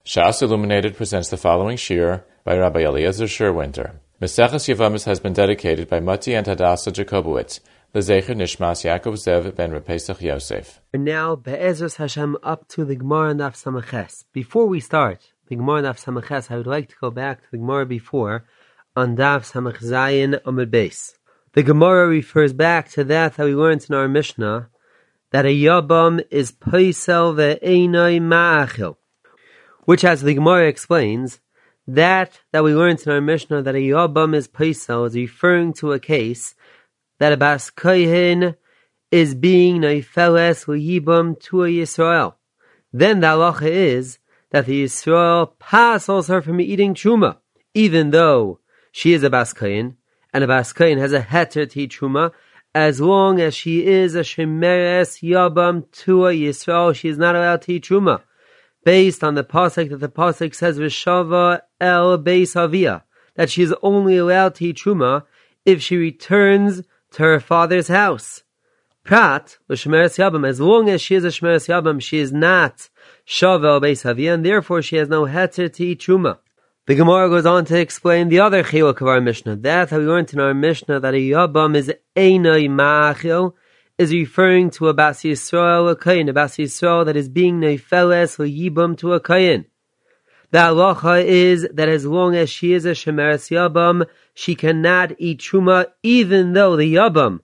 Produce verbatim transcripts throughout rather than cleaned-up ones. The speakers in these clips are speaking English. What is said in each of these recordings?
Shas Illuminated presents the following shir by Rabbi Eliezer Sherwinter. Meseches Yevamos has been dedicated by Mati and Hadassah Jacobowitz, L'zecher Nishmas Yaakov Zev ben Repesach Yosef. We're now, Be'ezras Hashem, up to the Gemara Daf Samaches. Before we start the Gemara Daf Samaches, I would like to go back to the Gemara before on Daf Samach Zayin Amud Beis. The Gemara refers back to that that we learned in our Mishnah, that a Yabam is Paisel ve'enoi ma'achil, which, as the Gemara explains, that that we learned in our Mishnah, that a Yabam is Paisel, is referring to a case that a Bas Kohen is being Neifeles L'Yibam to a Yisrael. Then the halacha is that the Yisrael passes her from eating Truma, even though she is a Bas Kohen, and a Bas Kohen has a heter to eat Truma. As long as she is a Shemeres Yabam to a Yisrael, she is not allowed to eat Truma, based on the pasuk that the pasuk says V'shava el beis avia, that she is only allowed to eat Truma if she returns to her father's house. Prat Shemeres Yabam, as long as she is a Shemeres Yabam, she is not Shava el beis avia, and therefore she has no heter to eat Truma. The Gemara goes on to explain the other chiluk of our Mishnah. That how we learned in our Mishnah that a Yabam is Einoi Ma'achil, is referring to a Bas Yisrael, a Kohen, a Bas Yisrael that is being Neifeles L'Yibam to a Kohen. The halacha is that as long as she is a Shemeres Yabam, she cannot eat Truma, even though the Yabam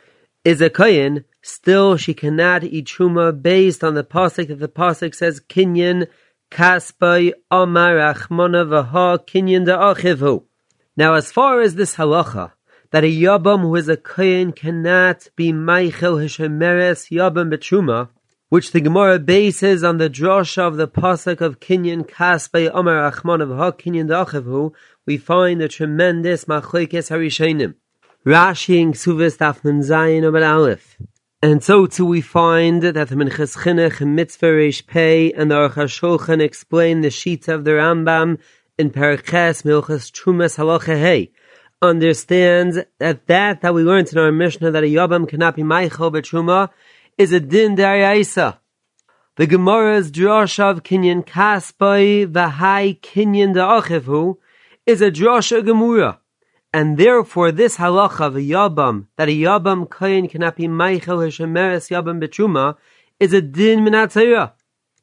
is a Kohen, still she cannot eat Truma based on the pasuk that the pasuk says Kinyan Kaspai Amar Achmona Vaha Kinyan Da'achivhu. Now, as far as this halacha, that a Yabam who is a Kohen cannot be Meichel Hishemeres Yabam B'Truma, which the Gemara bases on the drasha of the pasuk of Kinyan Kaspai Amar Achmona Vaha Kinyan Da'achivhu, we find a tremendous machlokes harishonim. Rashi in Ksuvas Daf Nun Zayin Amud Aleph. And so too we find that the Minchas Chinuch and Mitzvah Reish Pei and the Aruch HaShulchan explain the sheet of the Rambam in Perches Milchas Trumas Halacha Hey, understands that that that we learned in our Mishnah that a Yabam cannot be Meichel B'Truma is a Din D'Araisa. The Gemara's drasha of Kinyan Kaspai V'Hai Kinyan Da'achivhu is a drasha Gemura. And therefore, this halacha of a Yabam, that a Yabam Kohen cannot be Meichel Hishemeres Yabam B'Truma, is a din min HaTorah.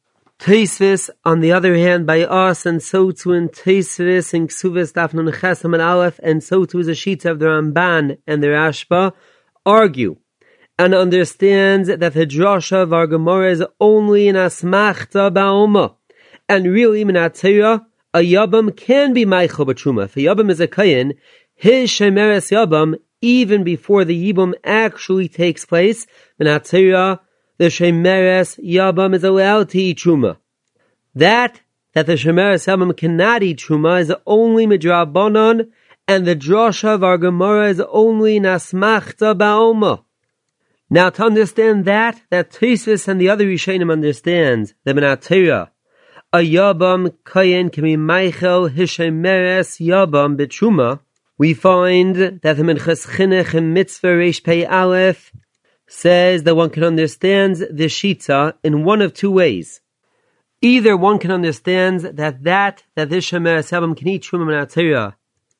Tosfos, on the other hand, by us, and so too in Tosfos, in Ksuvas Daf Nun Ches Amud Aleph, and so too is a sheet of the Ramban and the Rashba, argue and understands that the drasha of our Gemara is only in Asmachta Ba'oma. And really, min HaTorah, a Yabam can be Meichel B'Truma. If a Yabam is a Kohen, his Shemeres Yabam, even before the Yibum actually takes place, min HaTorah, the Shemeres Yabam is allowed to eat Truma. That, that the Shemeres Yabam cannot eat Truma is only Midrabanan, and the drasha of our Gemara is only Nasmachta Ba'oma. Now to understand that, that Tosfos and the other Rishonim understand that min HaTorah, a Yabam Kohen can be Meichel his Shemeres Yabam B'Truma, we find that the Minchas Chinuch and Mitzvah Reish Pei Aleph says that one can understand the Shita in one of two ways. Either one can understand that that, that this Shemeres Yabam can eat Truma min HaTorah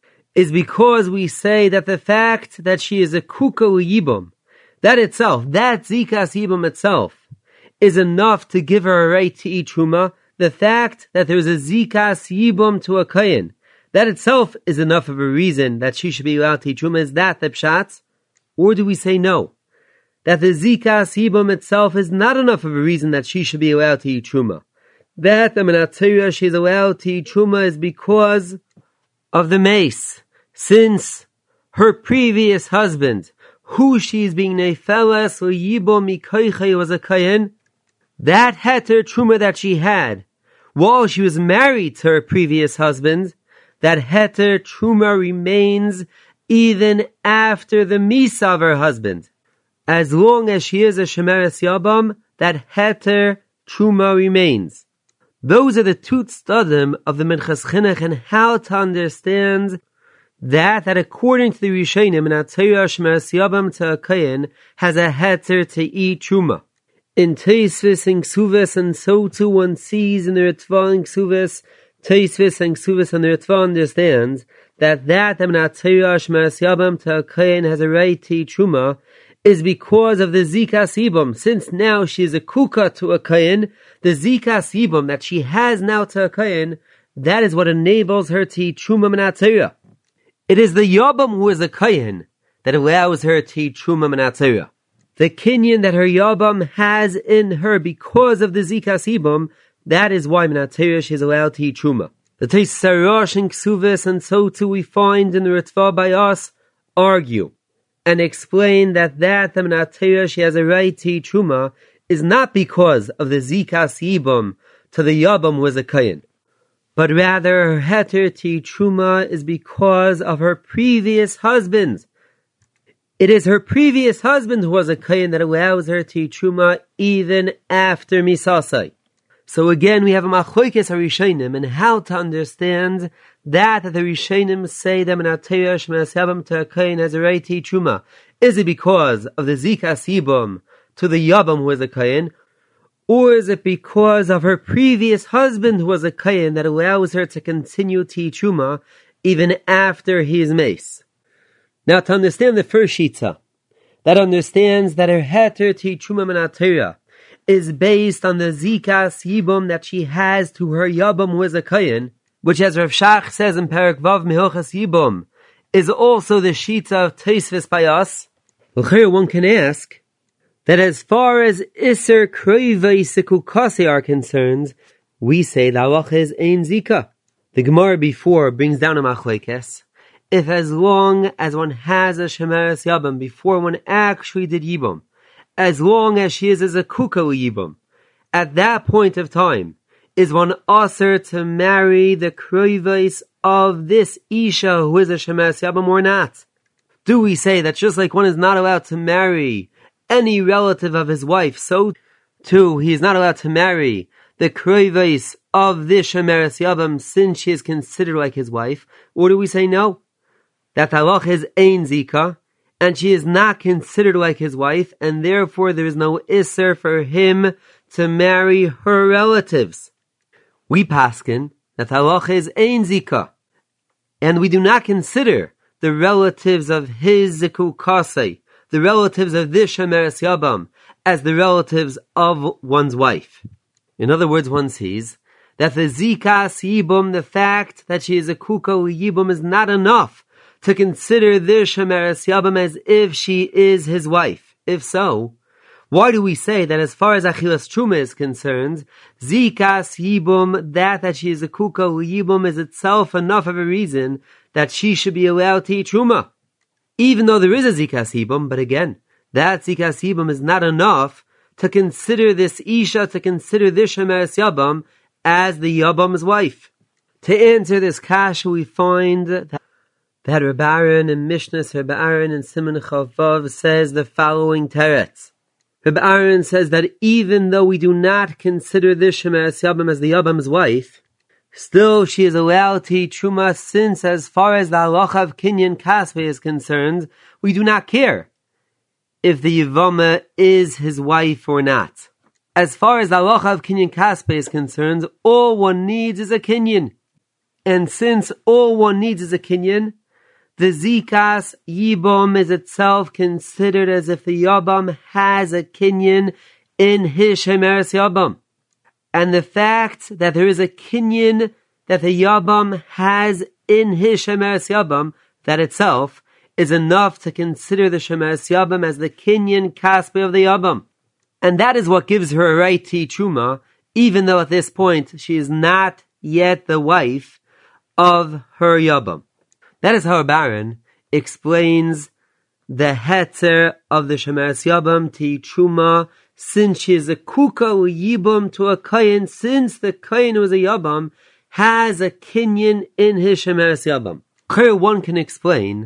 is because we say that the fact that she is a Kuka L'Yibam, that itself, that Zikas Yibam itself, is enough to give her a right to eat Truma. The fact that there is a Zikas Yibam to a Kohen, that itself is enough of a reason that she should be allowed to eat Truma. Is that the Pshat? Or do we say no? That the Zikas Yibam itself is not enough of a reason that she should be allowed to eat Truma. That the min HaTorah she is allowed to eat Truma is because of the mace. Since her previous husband, who she is being Neifeles L'Yibam Mikoichei, was a Kohen, that heter Truma that she had while she was married to her previous husband, that heter Truma remains even after the Misa of her husband. As long as she is a Shemeres Yabam, that heter Truma remains. Those are the two tzadim of the Minchas Chinuch and how to understand that, that according to the Rishonim, min HaTorah Shemeres Yabam to a Kohen has a heter to eat Truma. In Teisvis and Ksuvas, and so too one sees in the Ritva and Ksuvas, Teisvis and Ksuvas and the Ritva understands that that Amnatira Shmeres Yabam to a Kayin has a right to Truma is because of the Zikas Yibum. Since now she is a Kuka to a Kayin, the Zikas Yibum that she has now to a Kayin, that is what enables her to eat Truma Menatira. It is the Yabam who is a Kayin that allows her to eat Truma Menatira. The kinyan that her Yabam has in her because of the Zikas Yibum, that is why Menatira she is allowed to eat Truma. The Teis Sarash and Ksuvis, and so too we find in the Ritva by us, argue and explain that that the Menatira she has a right to eat Truma is not because of the Zikas Yibum to the Yabam who is a Kayin, but rather her heter to eat Truma is because of her previous husband. It is her previous husband who was a Kayin that allows her to eat Truma even after Misasai. So again, we have a machlokes harishonim and how to understand that, that the rishonim say that Menatira Shmeres Yabam to a Kayin has a right to eat Truma. Is it because of the Zikas Yibum to the Yabam who is a Kayin, or is it because of her previous husband who was a Kayin that allows her to continue to eat Truma even after he is mace? Now, to understand the first shita, that understands that her heter to eat Truma Menatira is based on the Zikas Yibum that she has to her Yabam who is a Kayin, which as Rav Shach says in Perek Vav Mehilchas Yibum, is also the shita of Teisvis by us. Here one can ask that as far as Isser Kroivei Sikukase are concerned, we say the halacha is Ein Zika. The Gemara before brings down a machlokes. If as long as one has a Shemeres Yabam before one actually did Yibum, as long as she is as a Kuka Yibum, at that point of time, is one aser to marry the Kroivais of this Isha who is a Shemeres Yabam or not? Do we say that just like one is not allowed to marry any relative of his wife, so too he is not allowed to marry the Kroivais of this Shemeres Yabam since she is considered like his wife? Or do we say no? That halach is Ein Zika, and she is not considered like his wife, and therefore there is no Isser for him to marry her relatives. We paskin that halach is Ein Zika, and we do not consider the relatives of his Zikukasei, the relatives of this Shemeres Yabam, as the relatives of one's wife. In other words, one sees that the Zikas Yibum, the fact that she is a Kuka Yibum, is not enough to consider this Shemeres Yabam as if she is his wife. If so, why do we say that as far as Achilas Truma is concerned, Zikas Yibum, that that she is a Kuka Yibum, is itself enough of a reason that she should be allowed to eat Truma? Even though there is a Zikas Yibum, but again, that Zikas Yibum is not enough to consider this Isha, to consider this Shemeres Yabam as the Yabam's wife. To answer this kasha, we find that that Reb Aaron in Mishnah, Reb Aaron in Siman Chavav says the following teretz. Reb Aaron says that even though we do not consider this Shemeres Yabam as the Yabam's wife, still she is allowed to eat Truma, since as far as the halacha of Kinyan Kasvei is concerned, we do not care if the Yavama is his wife or not. As far as the halacha of Kinyan Kasvei is concerned, all one needs is a Kinyan. And since all one needs is a Kinyan, the Zikas Yibum is itself considered as if the Yabam has a Kinyan in his Shemeres Yabam. And the fact that there is a Kinyan that the Yabam has in his Shemeres Yabam, that itself is enough to consider the Shemeres Yabam as the Kinyan Kaspe of the Yabam. And that is what gives her a right to eat Truma, even though at this point she is not yet the wife of her Yabam. That is how Baron explains the heter of the Shemeres Yabam to eat Truma, since she is a Kuka Yibum to a Kayin, since the Kayin who is a Yabam has a Kinyan in his Shemeres Yabam. Here one can explain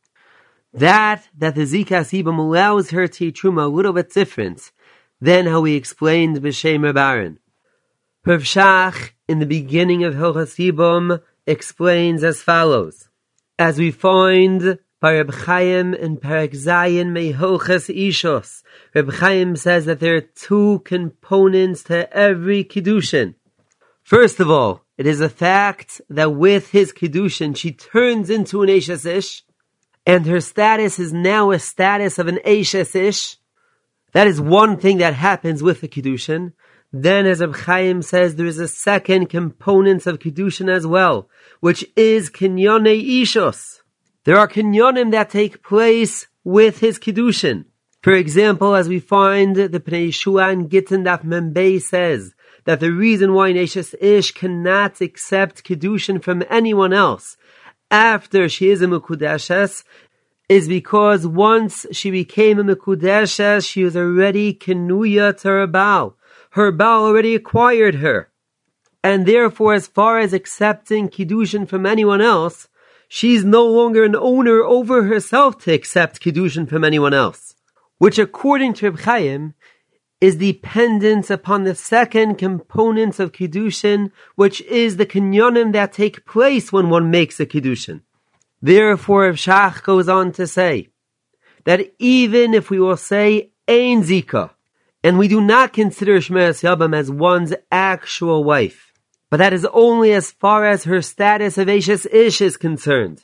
that, that the Zikas Yibum allows her to eat Truma a little bit different than how we explained B'Shem Reb Aaron. Rav Shach, in the beginning of Hilchas Yibum, explains as follows. As we find by Reb Chaim in Perek Zayin Mehoches Ishos. Reb Chaim says that there are two components to every Kiddushin. First of all, it is a fact that with his Kiddushin, she turns into an Eishes Ish, and her status is now a status of an Eishes Ish. That is one thing that happens with the Kiddushin. Then, as Reb Chaim says, there is a second component of Kiddushin as well, which is Kinyonei Ishos. There are Kinyonim that take place with his Kiddushin. For example, as we find the Pnei Yeshua and Gittin Daf Membei says that the reason why Eishes Ish cannot accept Kiddushin from anyone else after she is a Mekudeshes is because once she became a Mekudeshes, she was already Kenuya to her Baal. Her Baal already acquired her. And therefore, as far as accepting Kiddushin from anyone else, she's no longer an owner over herself to accept Kiddushin from anyone else, which according to Reb Chaim is dependent upon the second component of Kiddushin, which is the kinyonim that take place when one makes a Kiddushin. Therefore, Reb Shach goes on to say that even if we will say Ein Zika, and we do not consider Shemeres Yabam as one's actual wife, but that is only as far as her status of Eishes Ish is concerned.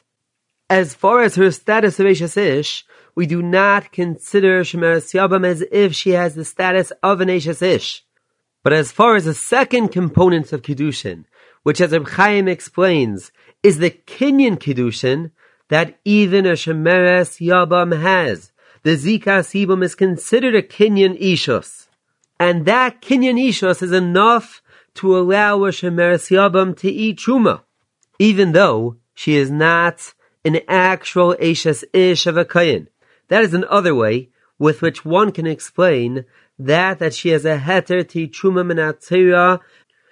As far as her status of Eishes Ish, we do not consider Shemeres Yabam as if she has the status of an Eishes Ish. But as far as the second component of Kiddushin, which as Reb Chaim explains, is the Kinyan Kiddushin, that even a Shemeres Yabam has. The Zikas Yibam is considered a Kinyan Ishos. And that Kinyan Ishos is enough to allow a Shemeres Yabam to eat Truma, even though she is not an actual Eishes Ish of a Kayin. That is another way with which one can explain that, that she has a heter to eat Truma Minatzira,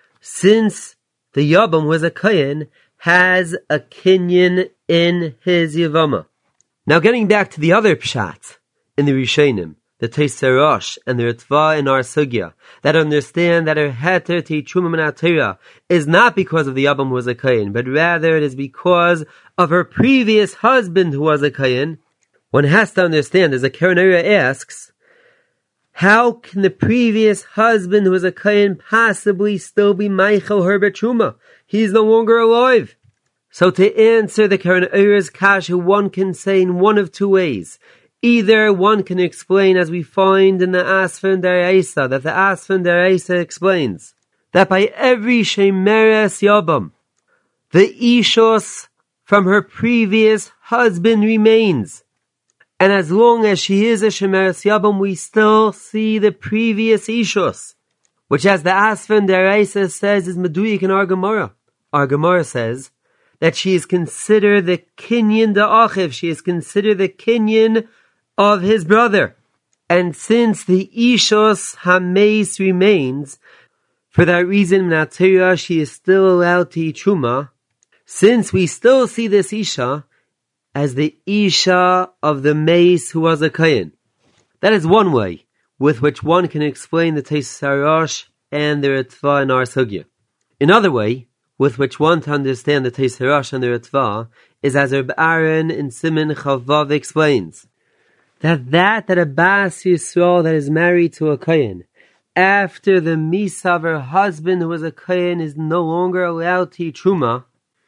since the Yabam was a Kayin, has a Kinyan in his Yavama. Now getting back to the other Pshat in the Rishonim, the Tosei Rosh and the Ritva in our Sugya, that understand that her heter to Truma Minatzira is not because of the Yabam who was a Kayin, but rather it is because of her previous husband who was a Kayin. One has to understand, as the Keren Orah asks, how can the previous husband who was a Kayin possibly still be Meichel her Truma? He's no longer alive. So to answer the Keren Orah's kasha, one can say in one of two ways. Either one can explain, as we find in the Asfin Daraisa, that the Asfin Daraisa explains that by every Shemeres Yabam, the Ishos from her previous husband remains. And as long as she is a Shemeres Yabam, we still see the previous Ishos, which as the Asfin Daraisa says is Meduyik in our Gemara. Our Gemara says that she is considered the Kinyan Da'achiv, she is considered the Kinyan of his brother. And since the Ishos Hameis remains, for that reason, Minatzira, she is still allowed to eat Truma, since we still see this Isha as the Isha of the Meis who was a Kayin. That is one way with which one can explain the Tosei Rosh and the Ritva in our Sugya. Another way with which one to understand the Tosei Rosh and the Ritva is as Reb Aaron in Siman Chavav explains, that that that a Bas Yisrael that is married to a Kayin, after the Misa of her husband who was a Kayin is no longer allowed to eat Truma,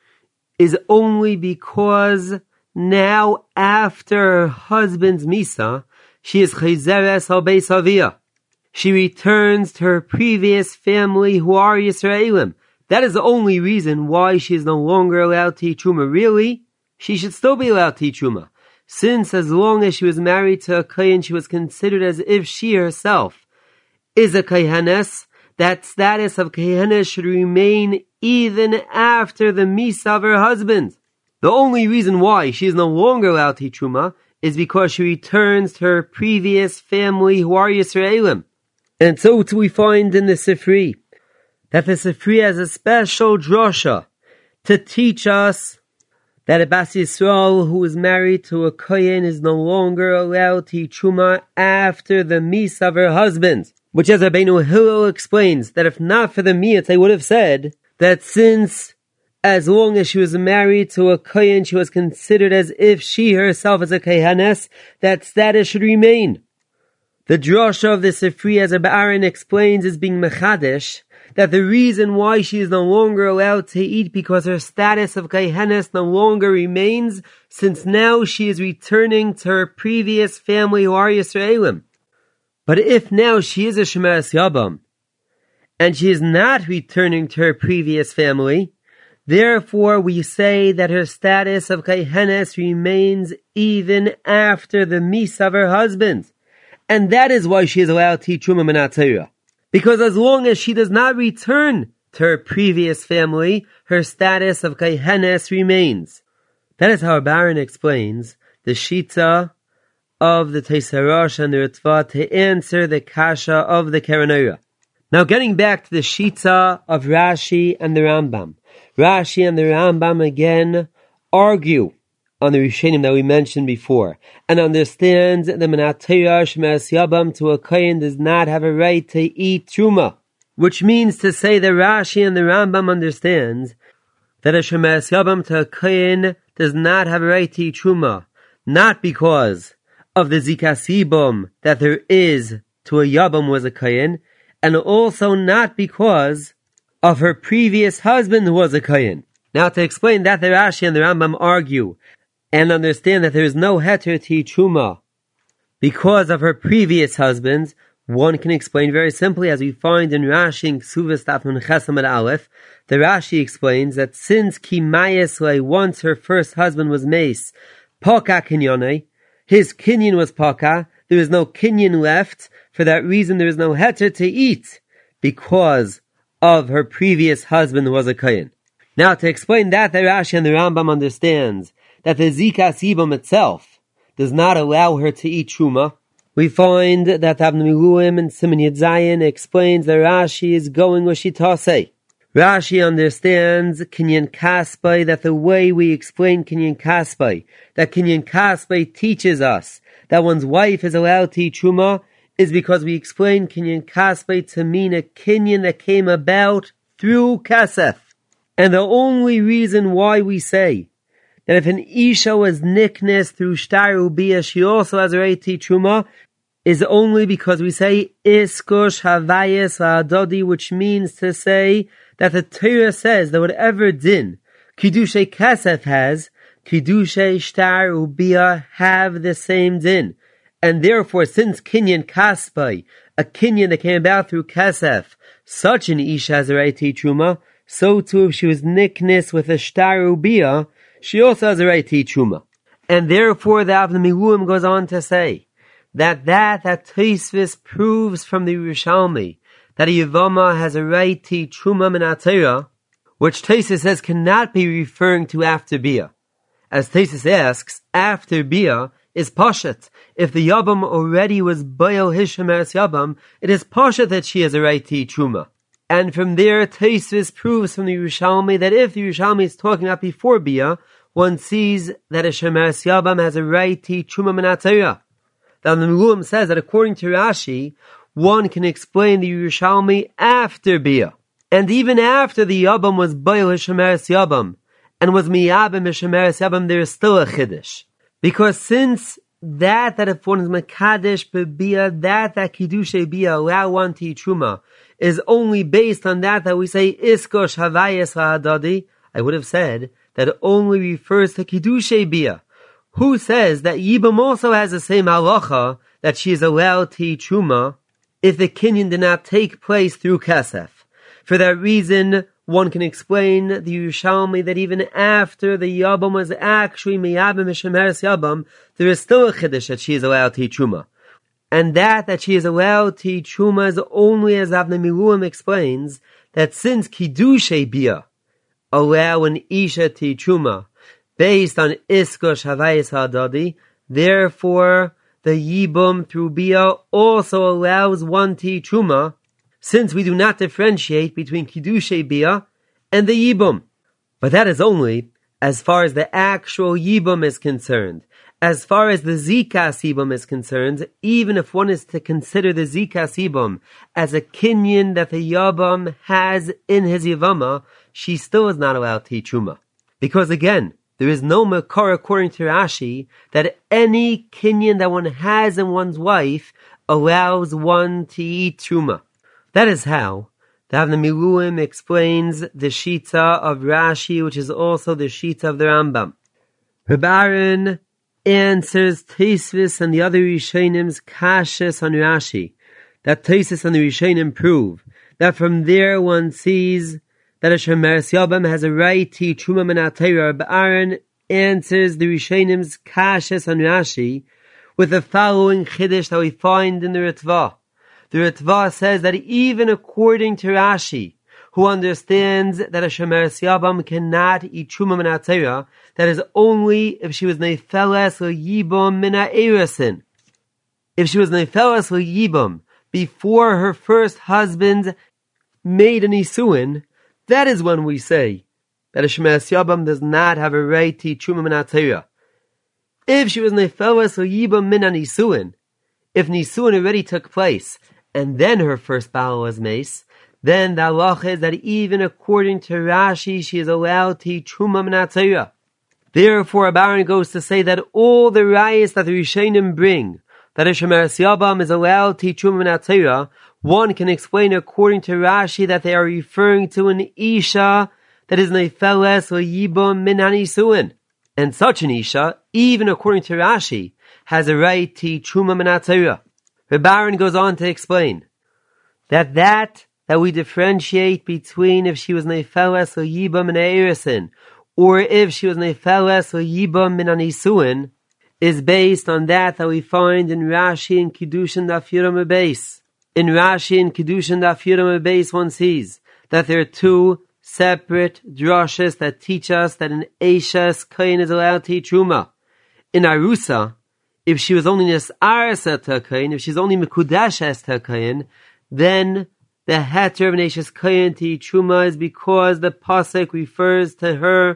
is only because now after her husband's Misa, she is Chayzeres al Beis Aviyah. She returns to her previous family who are Yisraelim. That is the only reason why she is no longer allowed to eat Truma. Really, she should still be allowed to eat Truma, since as long as she was married to a Kayin, she was considered as if she herself is a Kayanes. That status of Kayanes should remain even after the Misa of her husband. The only reason why she is no longer allowed to eat Truma is because she returns to her previous family who are Yisraelim. And so too we find in the Sifri, that the Sifri has a special drasha to teach us that a Bas Yisrael who is married to a Kohen is no longer allowed to eat Truma after the Misa of her husband. Which, as Rabbeinu Hillel explains, that if not for the Miyat, they would have said that since as long as she was married to a kohen, she was considered as if she herself is a kohenes, that status should remain. The drasha of the Sifri, as Rabbi Aaron explains, is being mechadish, that the reason why she is no longer allowed to eat because her status of kohenes no longer remains, since now she is returning to her previous family who are Yisraelim. But if now she is a Shemeres Yabam, and she is not returning to her previous family, therefore we say that her status of kohenes remains even after the misa of her husband. And that is why she is allowed to eat Truma Minat Torah. Because as long as she does not return to her previous family, her status of kohenes remains. That is how Baron explains the Shita of the Teisarash and the Ritva to answer the Kasha of the Keren Orah. Now getting back to the Shita of Rashi and the Rambam. Rashi and the Rambam again argue on the Rishonim that we mentioned before, and understands that the Minat Torah Shemeres Yabam to a kohen does not have a right to eat Truma, which means to say that Rashi and the Rambam understands that a Shemeres Yabam to a kohen does not have a right to eat Truma, not because of the Zikas Yibum that there is to a Yabam was a kohen, and also not because of her previous husband who was a kohen. Now to explain that, the Rashi and the Rambam argue and understand that there is no heter to eat Truma because of her previous husbands, one can explain very simply, as we find in Rashi in Ksuvas Daf Nun Ches Amud Aleph. The Rashi explains that since Kimayesle, once her first husband was mace, Paka Kinyone, his kinyan was Paka, there is no kinyan left. For that reason, there is no heter to eat because of her previous husband who was a kohen. Now, to explain that, the Rashi and the Rambam understands that the Zikas Yibum itself does not allow her to eat Truma. We find that Avnei Miluim and Siman Yud Zayin explains that Rashi is going with Shitase. Rashi understands Kinyan Kaspai, that the way we explain Kinyan Kaspai, that Kinyan Kaspai teaches us that one's wife is allowed to eat Truma, is because we explain Kinyan Kaspai to mean a Kinyan that came about through Kasef. And the only reason why we say that if an Isha was niknes through Shtar Ubiyah, she also has a right to eat Truma, is only because we say Iskosh Havayas Va'adodi, which means to say that the Torah says that whatever din Kiddushay Kasef has, Kiddushay Shtar Ubiyah have the same din. And therefore, since Kinyan Kaspai, a Kinyan that came about through Kasef, such an Isha has a right to eat Truma, so too if she was niknes with a Shtar Ubiyah, she also has a right to eat Truma. And therefore the Avnei Miluim goes on to say that that, that Tosfos proves from the Yerushalmi that a Yevama has a right to eat Truma Minat Torah, which Tosfos says cannot be referring to after Bia. As Tosfos asks, after Bia is Pashat. If the Yabam already was Baal his Shemeres Yabam, it is Pashat that she has a right to eat Truma. And from there, Tosfos proves from the Yerushalmi that if the Yerushalmi is talking about before Bia, one sees that a Shemeres Yabam has a right to eat Truma Minat Torah. The Miluim says that according to Rashi, one can explain the Yerushalmi after Bia. And even after the Yabam was Baal his Shemeres Yabam, and was Miyabim his Shemeres Yabam, there is still a Chiddush. Because since that, that if one is Mekadesh B'Bia, that, that Kiddushay Bia allow one to eat Truma, is only based on that, that we say, Iskosh Havayas Ha'adadi, I would have said, that it only refers to Kiddushay Bia. Who says that Yibam also has the same halacha, that she is allowed to eat Truma, if the Kinyan did not take place through Kasef? For that reason, one can explain the Yerushalmi that even after the Yabam was actually Miyabim Shemeres Yabam, there is still a Chiddush that she is allowed to eat Truma. And that, that she is allowed to eat Truma is only, as Avnei Miluim explains, that since Kiddushay Bia allow an Isha to eat Truma based on Iskosh Havayis Ha'adadi, therefore the Yibum through Bia also allows one to eat Truma, since we do not differentiate between Kiddushay Bia and the Yibum. But that is only as far as the actual Yibum is concerned. As far as the Zikas Yibum is concerned, even if one is to consider the Zikas Yibum as a kinyan that the Yabam has in his Yavama, she still is not allowed to eat truma. Because again, there is no makar according to Rashi that any kinyan that one has in one's wife allows one to eat truma. That is how the Avnei Miluim explains the Shita of Rashi, which is also the Shita of the Rambam. Reb Aaron answers Tosfos and the other Rishonim's kashas on Rashi, that Tosfos and the Rishonim prove that from there one sees that a Shemeres Yabam has a right to eat truma min HaTorah. Reb Aaron answers the Rishonim's kashas on Rashi with the following chiddush that we find in the Ritva. The Ritva says that even according to Rashi, who understands that a Shemeres Yabam cannot eat truma min HaTorah, that is only if she was neifeles l'yibam min ha'erusin. If she was neifeles l'yibam before her first husband made an isuin, that is when we say that a Shemeres Yabam does not have a right to eat truma min HaTorah. If she was neifeles l'yibam min ha'nisuin, if nisuin already took place, and then her first baal was mace, then the halacha is that even according to Rashi, she is allowed to eat truma min HaTorah. Therefore, Reb Aaron goes to say that all the rayas that the Rishonim bring, that a Shemeres Yabam is allowed to eat truma min HaTorah, one can explain according to Rashi that they are referring to an isha that is neifeles l'yibam min hanisuin. And such an isha, even according to Rashi, has a right to eat truma min HaTorah. Reb Aaron goes on to explain that that that we differentiate between if she was neifeles l'yibam min ha'erusin or if she was neifeles l'yibam min hanisuin is based on that that we find in Rashi and Kiddushin Daf Yudam Beis. In Rashi and Kiddushin Daf Yudam Beis, one sees that there are two separate drashas that teach us that an Eishes Kayin is allowed to eat truma. In Arusa, if she was only Nes'arasa to a Kayin, if she's only Mekudeshes to a Kayin, then the heter of an Eishes Kayin to eat truma is because the pasuk refers to her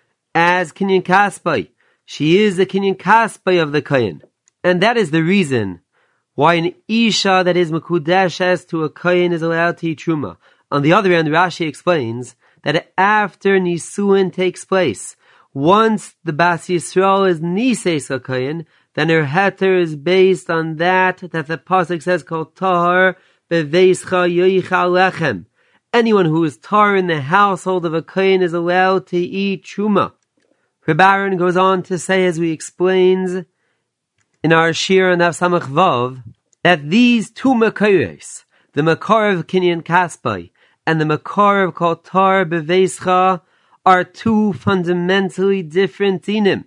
as Kinyan Kaspai. She is the Kinyan Kaspai of the Kayin. And that is the reason why an Isha that is Mekudeshes to a Kayin is allowed to eat truma. On the other hand, Rashi explains that after Nisuin takes place, once the Bas Yisrael is Niseis HaKayin, then her heter is based on that that the pasuk says called Tahar beveischa yoichal lechem. Anyone who is tar in the household of a Kayin is allowed to eat truma. Reb Aaron goes on to say, as we explains in our Shir and Av Samach Vav, that these two Makaros, the Makar of Kinyan Kaspai and the Makar of called Tar beveischa, are two fundamentally different dinim.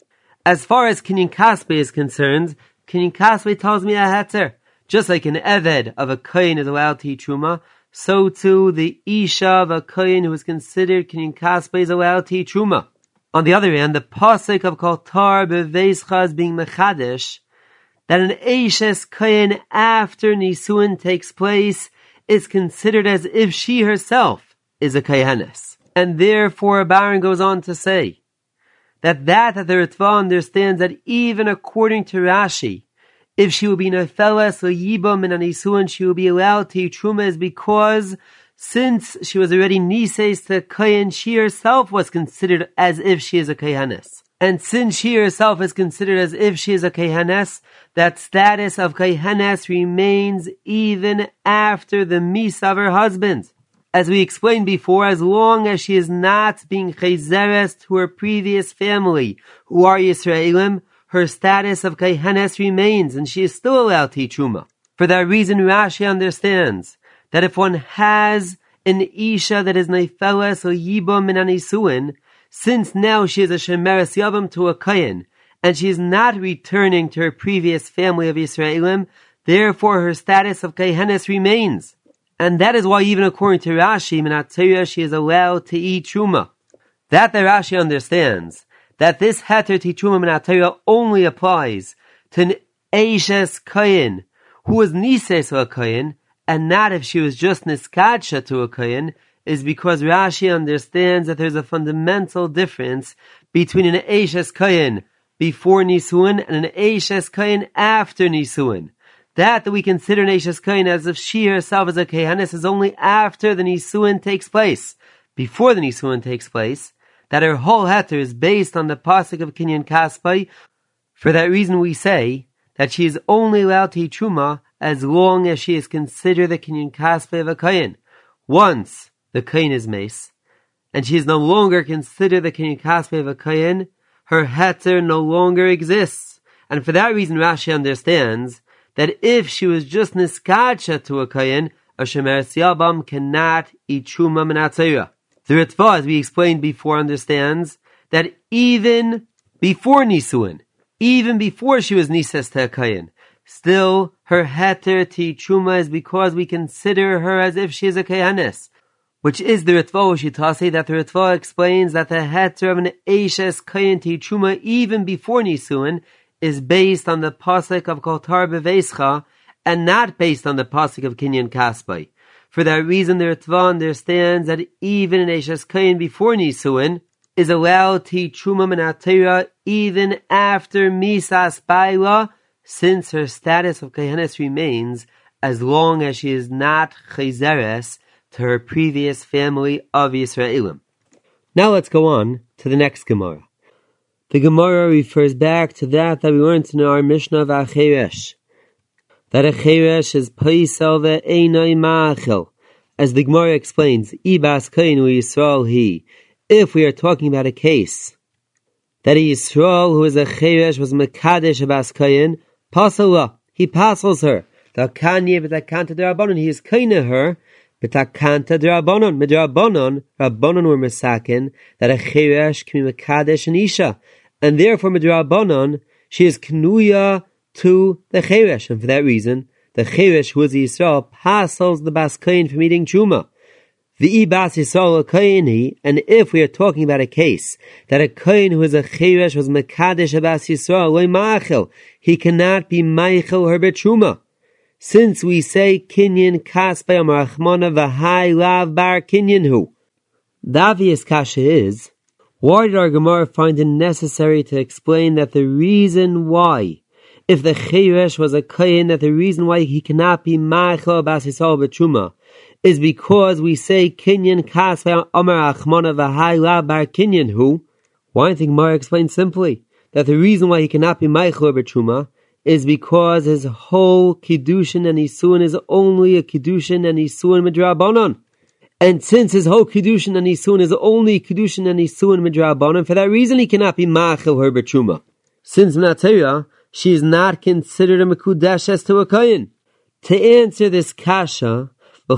As far as Kinyan Kaspai is concerned, Kinyan Kaspai tells me a heter. Just like an Eved of a Kayin is allowed to eat truma, so too the Isha of a Kayin who is considered Kinyan Kaspai is allowed to eat truma. On the other hand, the pasuk of Kol Tar beveischa is being mechadish, that an Eishes Kayin after Nisuin takes place is considered as if she herself is a Kayanis. And therefore, Baron goes on to say that that, that the Ritva understands that even according to Rashi, if she will be Nefeles l'yibam min hanisuin, she will be allowed to eat truma is because since she was already Niseis to Kayin, she herself was considered as if she is a Kayanis. And since she herself is considered as if she is a Kayanis, that status of Kayanis remains even after the Misa of her husband. As we explained before, as long as she is not being Chayzeres to her previous family, who are Yisraelim, her status of Kayanis remains, and she is still allowed to eat truma. For that reason, Rashi understands that if one has an Isha that is Neifeles l'yibam min hanisuin, since now she is a Shemeres Yabam to a Kayin, and she is not returning to her previous family of Yisraelim, therefore her status of Kayanis remains. And that is why even according to Rashi, min HaTorah, she is allowed to eat truma. That the Rashi understands, that this heter to eat truma min HaTorah only applies to an Eishes Kayin, who is Niseis to a Kayin, and not if she was just Niskadsha to a Kayin, is because Rashi understands that there's a fundamental difference between an Eishes Kayin before Nisuin and an Eishes Kayin after Nisuin. That that we consider an Eishes Kayin as if she herself is a Kayanis is only after the Nisuin takes place. before the Nisuin takes place, that her whole heter is based on the pasuk of Kinyan Kaspai. For that reason we say that she is only allowed to eat Truma as long as she is considered the Kinyan Kaspai of a Kayin. Once the Kayin is mace, and she is no longer considered the Kinyan Kaspai of a Kayin, her heter no longer exists. And for that reason Rashi understands that if she was just niskadsha to a Kayin, a Shemeres Yabam cannot eat Truma min HaTorah. The Ritva, as we explained before, understands that even before Nisuin, even before she was Nises to a Kayin, still her heter to eat Truma is because we consider her as if she is a Kayanis, which is the Ritva Shitase, that the Ritva explains that the heter of an Eishes Kayin to eat Truma even before Nisuin is based on the pasuk of Kol Tar B'Veischa and not based on the pasuk of Kinyan Kaspai. For that reason, the Ritva understands that even an Eishes Kayin before Nisuin is allowed to eat Truma min HaTorah even after Misas Baila, since her status of Kayanis remains as long as she is not Chayzeres to her previous family of Yisraelim. Now let's go on to the next Gemara. The Gemara refers back to that that we learned in our Mishnah of Acheresh, that a cheresh is paisel ve'einai ma'achel. As the Gemara explains, ibas kainu Yisrael he. If we are talking about a case that a Yisrael who is a cheresh was mekadesh abas kayin, pasala, he pasels her. The kanye b'takanta d'Rabbanon, he is kaina her, b'takanta d'Rabbanon. Midrabbanon, Rabbanon were mesakin that a cheresh can be mekadesh an isha, and therefore midrabbanon she is knuya to the cheresh, and for that reason, the cheresh who is Yisrael pasels the bas kain from eating truma. The ibas Yisrael a kaini, and if we are talking about a case that a kain who is a cheresh was mekadesh abas Yisrael loy ma'achel, he cannot be ma'achel her betruma. Since we say kinyan kaspai amarachmana v'hai lav bar kinyan hu. The obvious kasha is, why did our Gemara find it necessary to explain that the reason why, if the cheresh was a kain, that the reason why he cannot be ma'achel abas Yisrael betruma is because we say kinyan kasvei amar achmana v'hai la bar kinyan hu? Why don't the Gemara explain simply that the reason why he cannot be ma'achel betruma is because his whole kiddushin and isuin is only a kiddushin and isuin midrabanan. And since his whole kiddushin and isuin is only kiddushin and isuin midrabanan, for that reason he cannot be ma'achel her betruma. Since Minatera, she is not considered a mekudeshes to a kayin. To answer this kasha,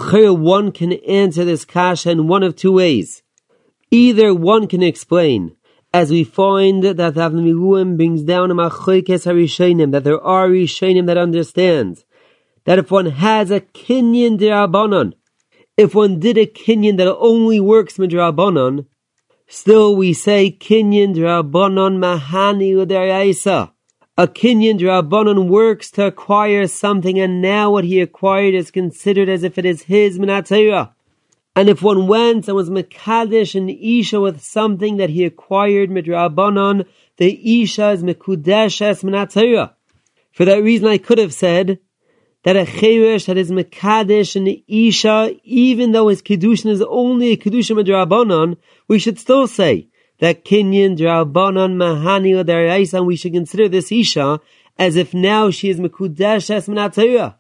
one can answer this kasha in one of two ways. Either one can explain, as we find that the Avnei Miluim brings down a machlokes harishonim, that there are rishonim that understand that if one has a kinyan d'Rabbanan, if one did a kinyan that only works midrabanan, still we say kinyan d'Rabbanan mahani l'daraisa. A kinyan d'Rabbanan works to acquire something, and now what he acquired is considered as if it is his min HaTorah. And if one went and was mekadesh an isha with something that he acquired midrabanan, the isha is mekudeshes min HaTorah. For that reason I could have said that a cheresh that is mekadesh an isha, even though his kiddushin is only a kiddushin midrabanan, we should still say that kinyan d'Rabbanan mahani l'daraisa, and we should consider this isha as if now she is mekudeshes min HaTorah,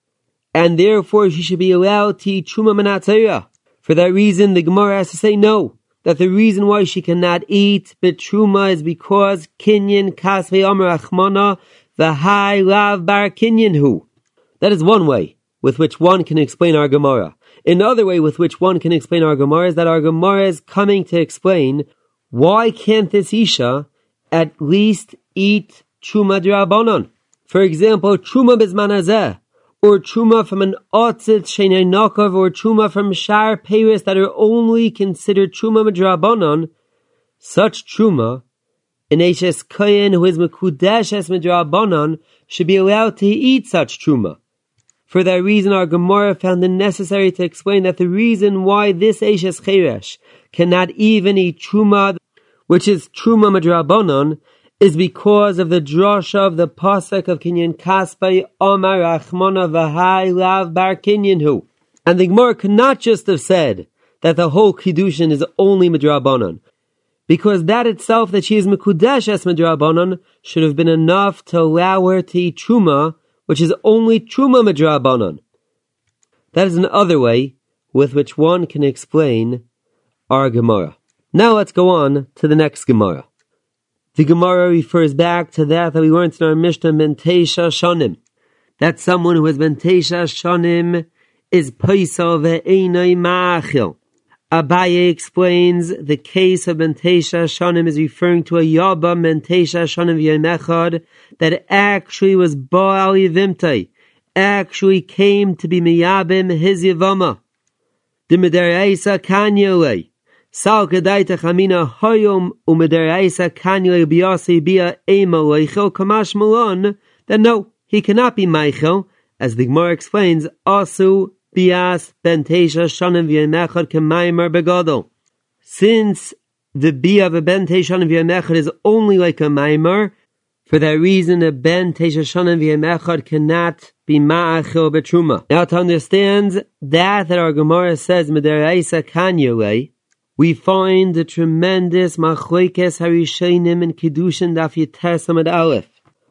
and therefore she should be allowed to eat truma min HaTorah. For that reason, the Gemara has to say no, that the reason why she cannot eat betruma is because kinyan kasvei amar achmana v'hai lav bar kinyan hu. That is one way with which one can explain our Gemara. Another way with which one can explain our Gemara is that our Gemara is coming to explain why can't this isha at least eat truma d'Rabbanan? For example, truma bizman hazeh, or truma from an otzit sheinei nakav, or truma from shar peiros that are only considered truma midrabanan. Such truma, an eishes kayin who is mekudeshes midrabanan, should be allowed to eat such truma. For that reason, our Gemara found it necessary to explain that the reason why this eishes cheresh cannot even eat truma, which is truma midrabanan, is because of the drasha of the pasuk of kinyan kaspai amar achmana v'hai lav bar kinyan hu. And the Gemara could not just have said that the whole Kiddushin is only Midrabanan. Because that itself, that she is Mekudesh as Midrabanan, should have been enough to allow her to eat Truma, which is only Truma Midrabanan. That is another way with which one can explain our Gemara. Now let's go on to the next Gemara. The Gemara refers back to that that we learned in our Mishnah, Mentesha Shonim. That someone who has Mentesha Shonim is Paisa ve'einai ma'achil. Abaye explains the case of Mentesha Shonim is referring to a Yaba Mentesha Shonim v'yemechad that actually was Baal Yivimtai, actually came to be Miyabim his Yivama. The Mederaisa Kanyole. Sal Kedaita Chamina Hoyom Umederaisa Kanyole Biyase Bia Ema Leichel Kamash Malon. Then no, he cannot be Michael, as the Gemara explains, Asu Bias Bentesha Shonim v'yemechad Kemaimer Begadol. Since the Bia of a Bentesha Shonim v'yemechad is only like a Maimer, for that reason a Bentesha Shonim v'yemechad cannot be Ma'achil Betruma. Now to understand that that our Gemara says Mederaisa Kanyole, we find the tremendous Machlokes Harishonim in Kiddushin Daf Yites Amud Aleph.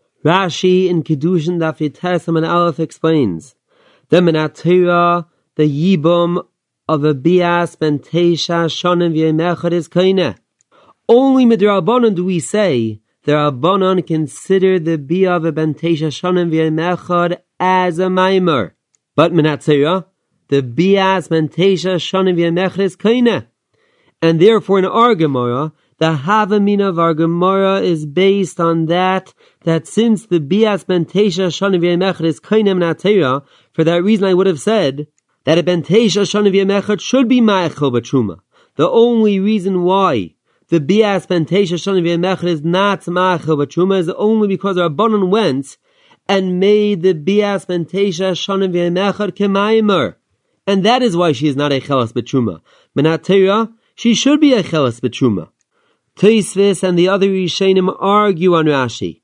Rashi in Kiddushin Daf Yites Amud Aleph explains the Menatira, the Yibum of a Bias Bentesha Shonim v'yemechad is Kaineh. Only Midrabanan do we say the Rabbanan consider the Bia of a Bentesha Shonim v'yemechad as a Maimer. But Menatira, the Bias Bentesha Shonim v'yemechad is Kaineh. And therefore in our Gemara, the Havamina of our Gemara is based on that, that since the Bias Bentesha Shonim v'yemechad is Kaineh Menatira, for that reason I would have said that a Bentesha Shonim v'yemechad should be Ma'achel B'Truma. The only reason why the Bias Bentesha Shonim v'yemechad is not Ma'achel B'Truma is only because Rabbanan went and made the Bias Bentesha Shonim v'yemechad Kemaimer. And that is why she is not a Chelas B'Truma. Menatira, she should be a Chelas B'Truma. Tosfos and the other Rishonim argue on Rashi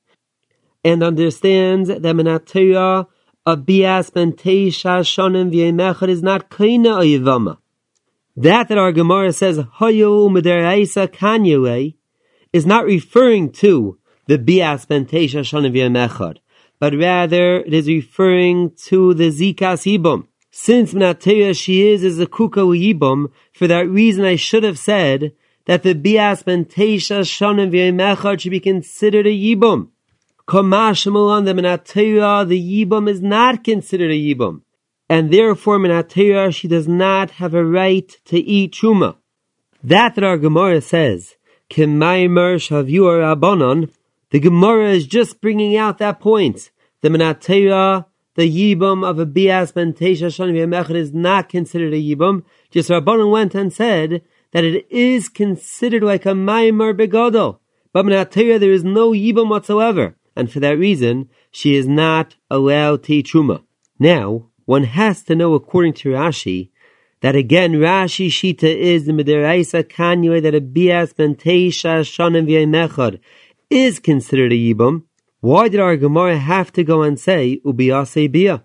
and understand that Menatira, a Bias Bentesha Shonim v'yemechad is not Kaineh Oyivama. That that our Gemara says Hayo Mederaisa Kanyole is not referring to the Bias Bentesha Shonim v'yemechad, but rather it is referring to the Zikas Yibum. Since Menatira she is is a Kuka Yibum, for that reason I should have said that the Bias Bentesha Shonim v'yemechad should be considered a Yibum. Kamashmalan, the Menatira, the Yibum is not considered a Yibum, and therefore Menatira she does not have a right to eat Truma. That that our Gemara says, Kemaimer Shavyur Rabbanon, the Gemara is just bringing out that point. The Menatira, the Yibum of a Bias Bentesha Shonim v'yemechad is not considered a Yibum. Just Rabbanon went and said that it is considered like a Maimer Begadol. But Menatira there is no Yibum whatsoever. And for that reason, she is not allowed to eat Truma. Now, one has to know according to Rashi, that again Rashi Shita is the Mederaisa Kanyole that a Bias Bentesha Shonim v'yemechad is considered a Yibum. Why did our Gemara have to go and say Ubiyase Bia?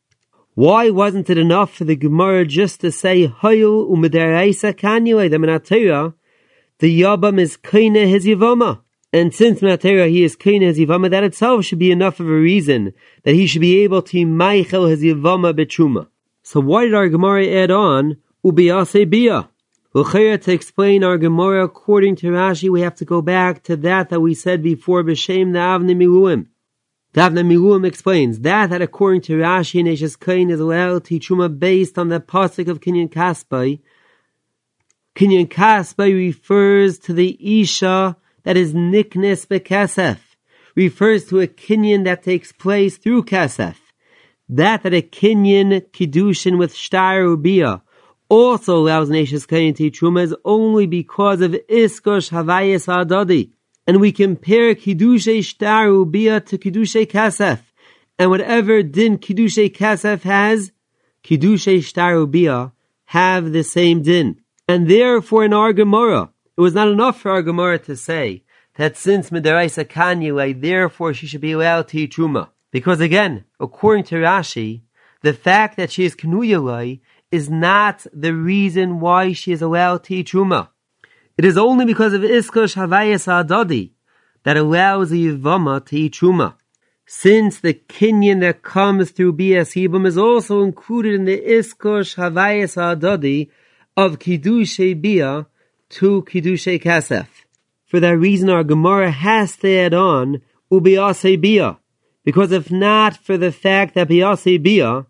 Why wasn't it enough for the Gemara just to say Hayu Umederaisa Kanyole the Menatira, the Yabam is Kaineh his Yivama? And since Menatira he is Kaineh his Yivama, that itself should be enough of a reason that he should be able to Maichel his Yivama B'Truma. So why did our Gemara add on Ubiyase Bia? L'chera, to explain our Gemara according to Rashi, we have to go back to that that we said before B'Shem the Avnei Miluim. The Avnei Miluim explains that that according to Rashi, Neshes Kain is allowed to eat Truma based on the pasuk of Kinyan Kaspai. Kinyan Kaspai refers to the Isha that is Niknes Bekesef, refers to a Kinyan that takes place through Kesef. That that a Kinyan Kiddushin with Shtar Ubiyah also allows Neshes Kain to eat Truma is only because of Iskosh Havayis Adadi. And we compare Kiddushay Shtar Ubiyah to Kiddushay Kesef. And whatever din Kiddushay Kesef has, Kiddushay Shtar Ubiyah have the same din. And therefore in our Gemara, it was not enough for our Gemara to say that since Mederaisa Kanyole, therefore she should be allowed to eat Truma. Because again, according to Rashi, the fact that she is Knuyalai is not the reason why she is allowed to eat truma. It is only because of Iskosh Havayas Adadi that allows the Yivama to eat truma. Since the kinyan that comes through Bias Yibum is also included in the Iskosh Havayas Adadi of Kiddushay Bia to Kiddushay Kasef. For that reason, our Gemara has to add on Ubiase Bia, because if not for the fact that Biase Bia,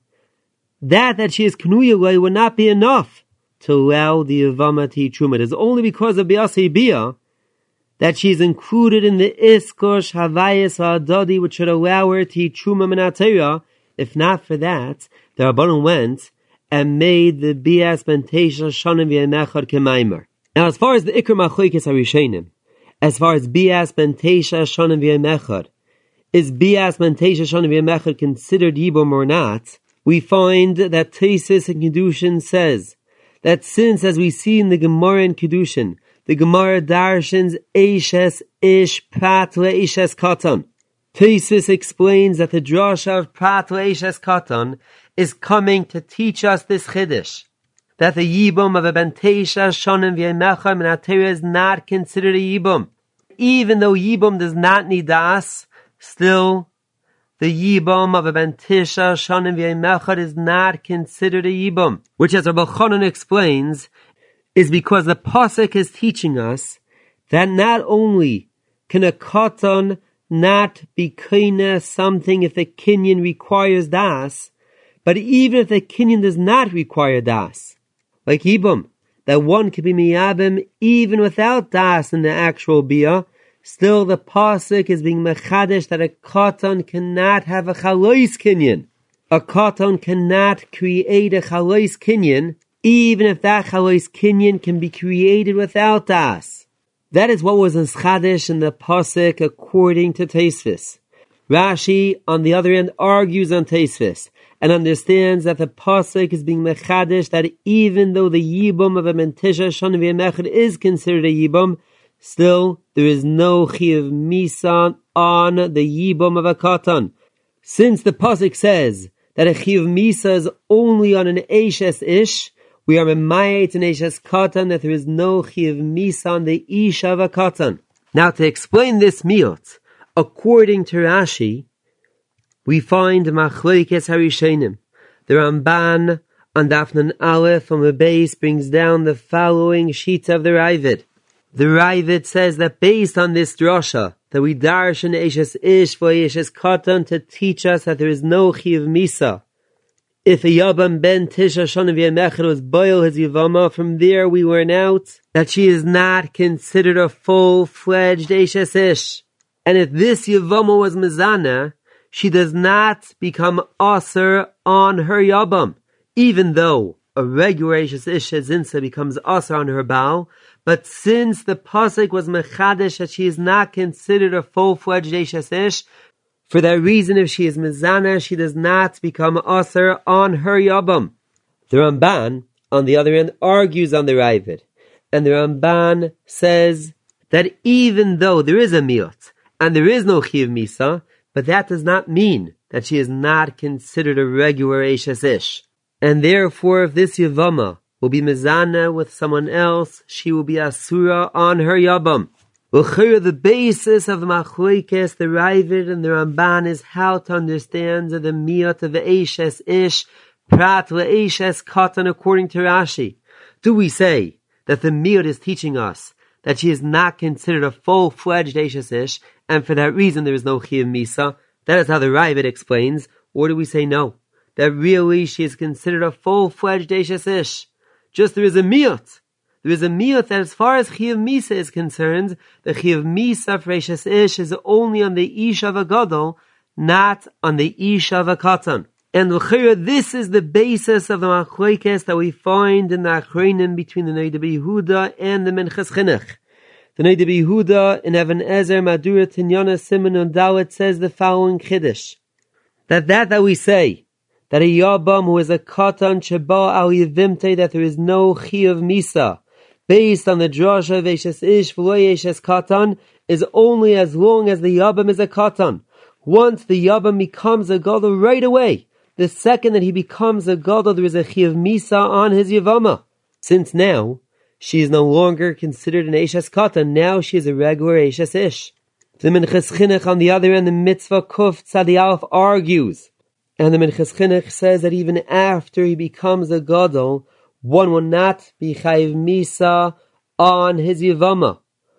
that that she is Knuyalei would not be enough to allow the Yavama to eat truma. It is only because of Biase Bia that she is included in the Iskosh Havayas Adadi, which should allow her to eat truma minatera. If not for that, the Rabbanon went and made the Bias Ben Teisha Shanim V'Yemechad K'maimer. Now, as far as the Iker Machlokes HaRishonim, as far as Bias Ben Teisha Shanim V'Yemechad, is Bias Ben Teisha Shanim V'Yemechad considered Yibum or not? We find that Teisus in Kedushin says that since, as we see in the Gemara in Kedushin, the Gemara darshans Eishes Ish Prat Le'Eishes Katan. Teisus explains that the drasha of Prat Le'Eishes Katan is coming to teach us this chiddush, that the yibum of a ben teisha shonim v'yemechad minatera is not considered a yibum. Even though yibum does not need das, still the yibum of a ben teisha shonim v'yemechad is not considered a yibum, which, as Rabbi Chanan explains, is because the pasuk is teaching us that not only can a katan not be kaina something if the kinyan requires das, but even if the kinyan does not require das, like Yibum, that one could be miyabim even without das in the actual bia, still the pasuk is being mechadesh that a katan cannot have a chalois kinyan. A katan cannot create a chalois kinyan, even if that chalois kinyan can be created without das. That is what was in chadesh in the pasuk according to Tosfos. Rashi, on the other hand, argues on Tosfos and understands that the pasuk is being mechadish that even though the yibum of a mentisha shonim v'yemechad is considered a yibum, still there is no chiyuv misan on the yibum of a katan. Since the pasuk says that a chiyuv misa is only on an eishes ish, we are memayet an eishes katan that there is no chiyuv misa on the ish of a katan. Now, to explain this miyot, according to Rashi, we find Machlokes HaRishonim. The Ramban on Dafnan Aleph on the base brings down the following sheet of the Ravid. The Ravid says that based on this drasha, that we darsh an Eishes Ish for Eishes Katan to teach us that there is no Chiyuv Misa. If a Yabam Ben Tisha Shonim V'Yemechad was boil his Yavama, from there we learn out that she is not considered a full-fledged Eishes Ish. And if this Yavama was Mizana, she does not become aser on her yabam, even though a regular Eishes Ish Zinsa becomes aser on her baal. But since the pasuk was mechadesh that she is not considered a full-fledged Eishes Ish, for that reason, if she is mizana, she does not become aser on her yabam. The Ramban, on the other hand, argues on the Ravid, and the Ramban says that even though there is a miyot and there is no chiyuv misa, but that does not mean that she is not considered a regular Eishes Ish. And therefore, if this Yavama will be mizana with someone else, she will be asura on her Yabam. The basis of the Machlokes, the Ravid and the Ramban is how to understand the miyot of the Eishes Ish, prat le'Eishes Katan according to Rashi. Do we say that the miyot is teaching us that she is not considered a full-fledged Eishes Ish, and for that reason there is no chiyuv misa? That is how the Ravid explains. Or do we say no, that really she is considered a full-fledged Eishes Ish? Just there is a miyot. There is a miyot that as far as chiyuv misa is concerned, the chiyuv misa for Eishes Ish is only on the ish of a gadol, not on the ish of a katan. And this is the basis of the machlokes that we find in the achronim between the Noda B'Yehuda and the Minchas Chinuch. The Noda B'Yehuda in Even Ezer Madura Tinyana Siman and Dalet says the following chiddush: that that that we say that a yabam who is a katan sheba al yivimte, that there is no chiyuv misa based on the drasha of Eishes Ish v'lo Eishes Katan, is only as long as the yabam is a katan. Once the yabam becomes a gadol, right away the second that he becomes a gadol, there is a chiyuv misa on his yavama. Since now, she is no longer considered an Eishes Katan, now she is a regular Eishes Ish. The Minchas Chinuch, on the other end, the Mitzvah Kuf Tzadi Aleph argues, and the Minchas Chinuch says that even after he becomes a gadol, one will not be chayiv misa on his yavama.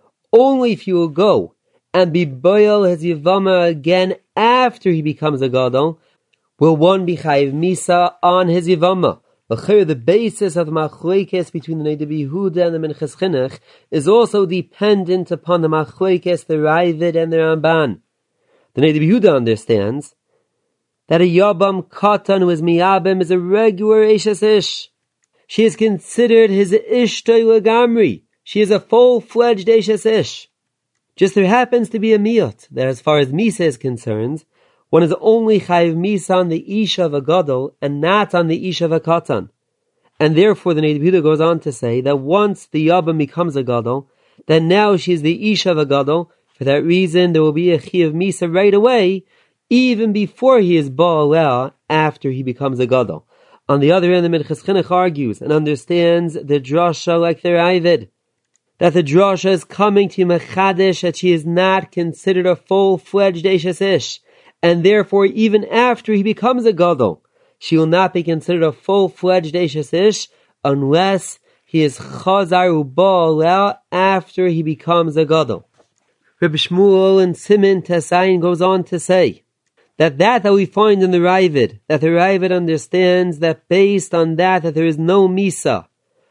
Only if you will go and be boil his yavama again after he becomes a gadol, will one be chayiv misa on his yavama. The basis of the machlokes between the Neder Yehuda and the Minchas Chinuch is also dependent upon the machlokes, the Ravid and the Ramban. The Neder Yehuda understands that a Yabam Katan who is Miyabim is a regular Eishes Ish. She is considered his Ishtoi Lagamri. She is a full-fledged Eishes Ish. Just there happens to be a miyot that as far as Misa is concerned, one is only chayiv misa on the isha of a gadol and not on the isha of a katan. And therefore the Neder Yehuda goes on to say that once the yabam becomes a gadol, then now she is the isha of a gadol. For that reason there will be a chayiv misa right away, even before he is ba'aleh, after he becomes a gadol. On the other end, the Minchas Chinuch argues and understands the drasha like their Ravid, that the drasha is coming to Mechadish that she is not considered a full-fledged Eishes Ish. And therefore, even after he becomes a gadol, she will not be considered a full-fledged Eishes Ish unless he is chazar u'ba'aleh after he becomes a gadol. Rabbi Shmuel and Siman Tesayin goes on to say that that that we find in the Ravid, that the Ravid understands that based on that, that there is no misa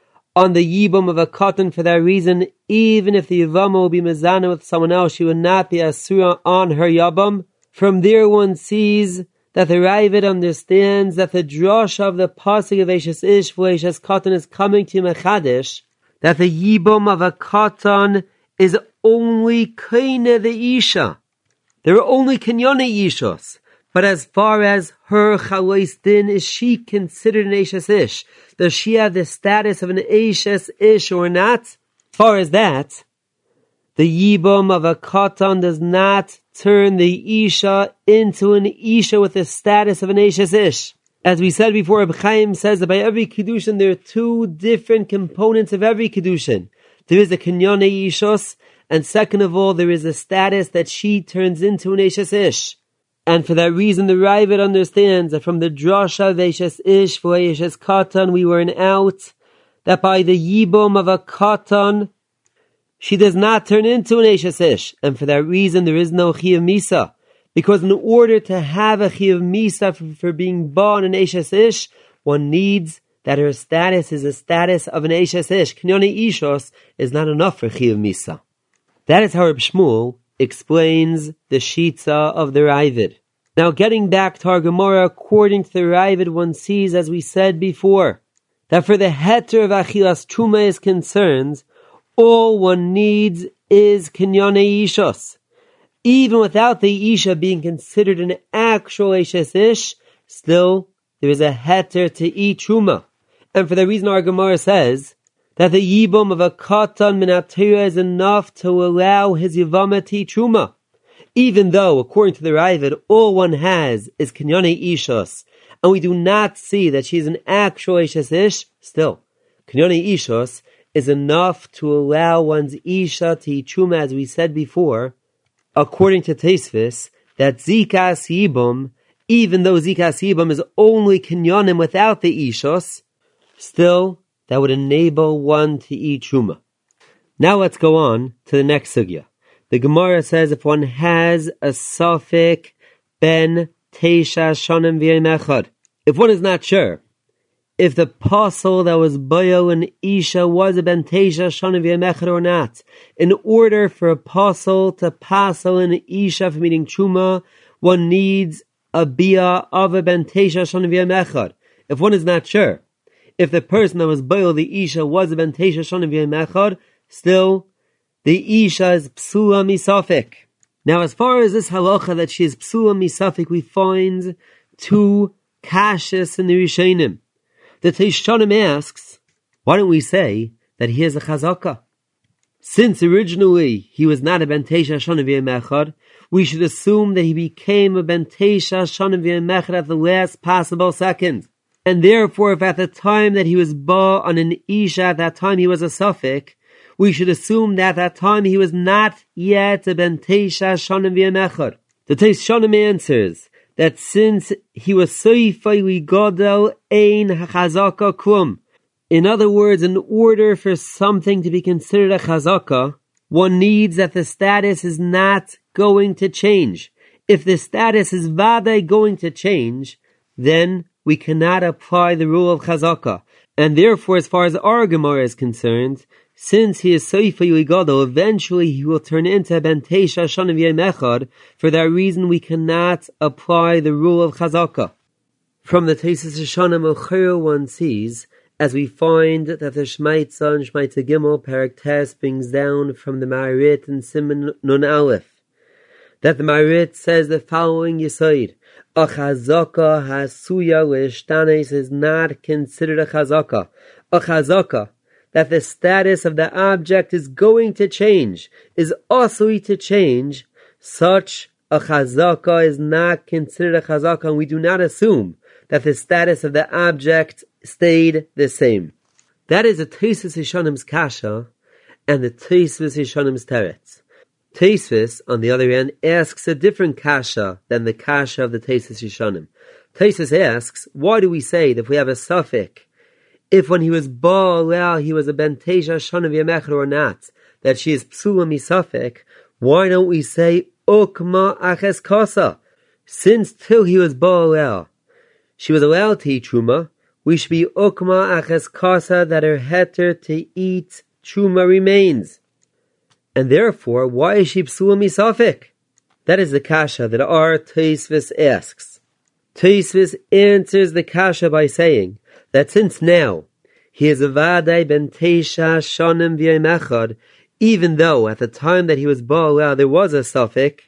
on the yibum of a katan. For that reason, even if the yavama will be mezana with someone else, she will not be asura on her yabam. From there one sees that the Ravid understands that the drasha of the pasuk of Eishes Ish for Eishes Katan is coming to Mechadish, that the yibum of a katan is only kaina the isha. There are only kinyane ishos. But as far as her chalais din, is she considered an Eishes Ish? Does she have the status of an Eishes Ish or not? As far as that, the yibum of a katan does not turn the isha into an isha with the status of an Eishes Ish. As we said before, Reb Chaim says that by every kedushin there are two different components of every kedushin. There is a kinyane ishos, and second of all, there is a status that she turns into an Eishes Ish. And for that reason, the Ravid understands that from the drasha of Eishes Ish for Eishes Katan, we were out that by the yibum of a katan, she does not turn into an Eishes Ish, and for that reason there is no chiyuv misa. Because in order to have a chiyuv misa for, for being born an Eishes Ish, one needs that her status is a status of an Eishes Ish. Kinyane ishos is not enough for chiyuv misa. That is how Reb Shmuel explains the shitza of the Ravid. Now getting back to our Gemara, according to the Ravid, one sees, as we said before, that for the heter of achilas truma is concerned, all one needs is kinyane ishos. Even without the isha being considered an actual Eishes Ish, still there is a heter to eat truma. And for the reason our Gemara says that the yibum of a katan min atira is enough to allow his yavama to eat truma. Even though, according to the Ravid, all one has is kinyane ishos, and we do not see that she is an actual Eishes Ish, still, kinyane ishos is enough to allow one's isha to eat truma, as we said before, according to Tosfos, that zikas yibum, even though zikas yibum is only kinyanim without the ishos, still, that would enable one to eat truma. Now let's go on to the next sugya. The Gemara says if one has a safek ben teisha shanim v'yom echad, if one is not sure if the pasal that was boil and isha was a ben teisha shanim v'yom echad or not, in order for a pasal to pasal an isha from eating truma, one needs a bia of a ben teisha shanim v'yom echad. If one is not sure if the person that was boil the isha was a ben teisha shanim v'yom echad, still the isha is psula misafik. Now, as far as this halacha that she is psula misafik, we find two kashas in the Rishonim. The Teishonim asks, why don't we say that he has a chazaka? Since originally he was not a ben Teisha Shonim V'Yemechad, we should assume that he became a ben Teisha Shonim V'Yemechad at the last possible second. And therefore, if at the time that he was ba on an Isha, at that time he was a suffix, we should assume that at that time he was not yet a ben Teisha Shonim V'Yemechad. The Teis Shonim answers that since he was Soifai Li Godel Ein HaChazaka Klum, in other words, in order for something to be considered a chazaka, one needs that the status is not going to change. If the status is vaday going to change, then we cannot apply the rule of chazaka. And therefore, as far as our Gemara is concerned, since he is soifei ligado, eventually he will turn into ben Teisha Shonim V'Yemechad. For that reason, we cannot apply the rule of chazaka. From the Teisus Shonim Ochero, one sees, as we find that the Shmaitza and Shmaitza Gimel Perek Tes brings down from the Marit and Siman Nun Aleph, that the Marit says the following Yesod: a chazaka hasuya l'ishtanes is not considered a chazaka. A chazaka, that the status of the object is going to change, is also to change, such a chazaka is not considered a chazaka, and we do not assume that the status of the object stayed the same. That is a Tosfos Yeshonim's kasha and the Tosfos Yeshonim's teretz. Tosfos, on the other hand, asks a different kasha than the kasha of the Tosfos Yeshonim. Tosfos asks, why do we say that if we have a suffix, if when he was ba'alel he was a ben Teisha Shonim V'Yemechad or not, that she is psula misafik, why don't we say ukma aches kasa? Since till he was ba'alel she was allowed to eat truma, we should be ukma aches kasa, that her heter to eat truma remains. And therefore, why is she psula misafik? That is the kasha that our Tosfos asks. Tosfos answers the kasha by saying that since now he is a vaday ben Teisha Shonim V'Yemechad, even though at the time that he was ba'alel there was a suffix,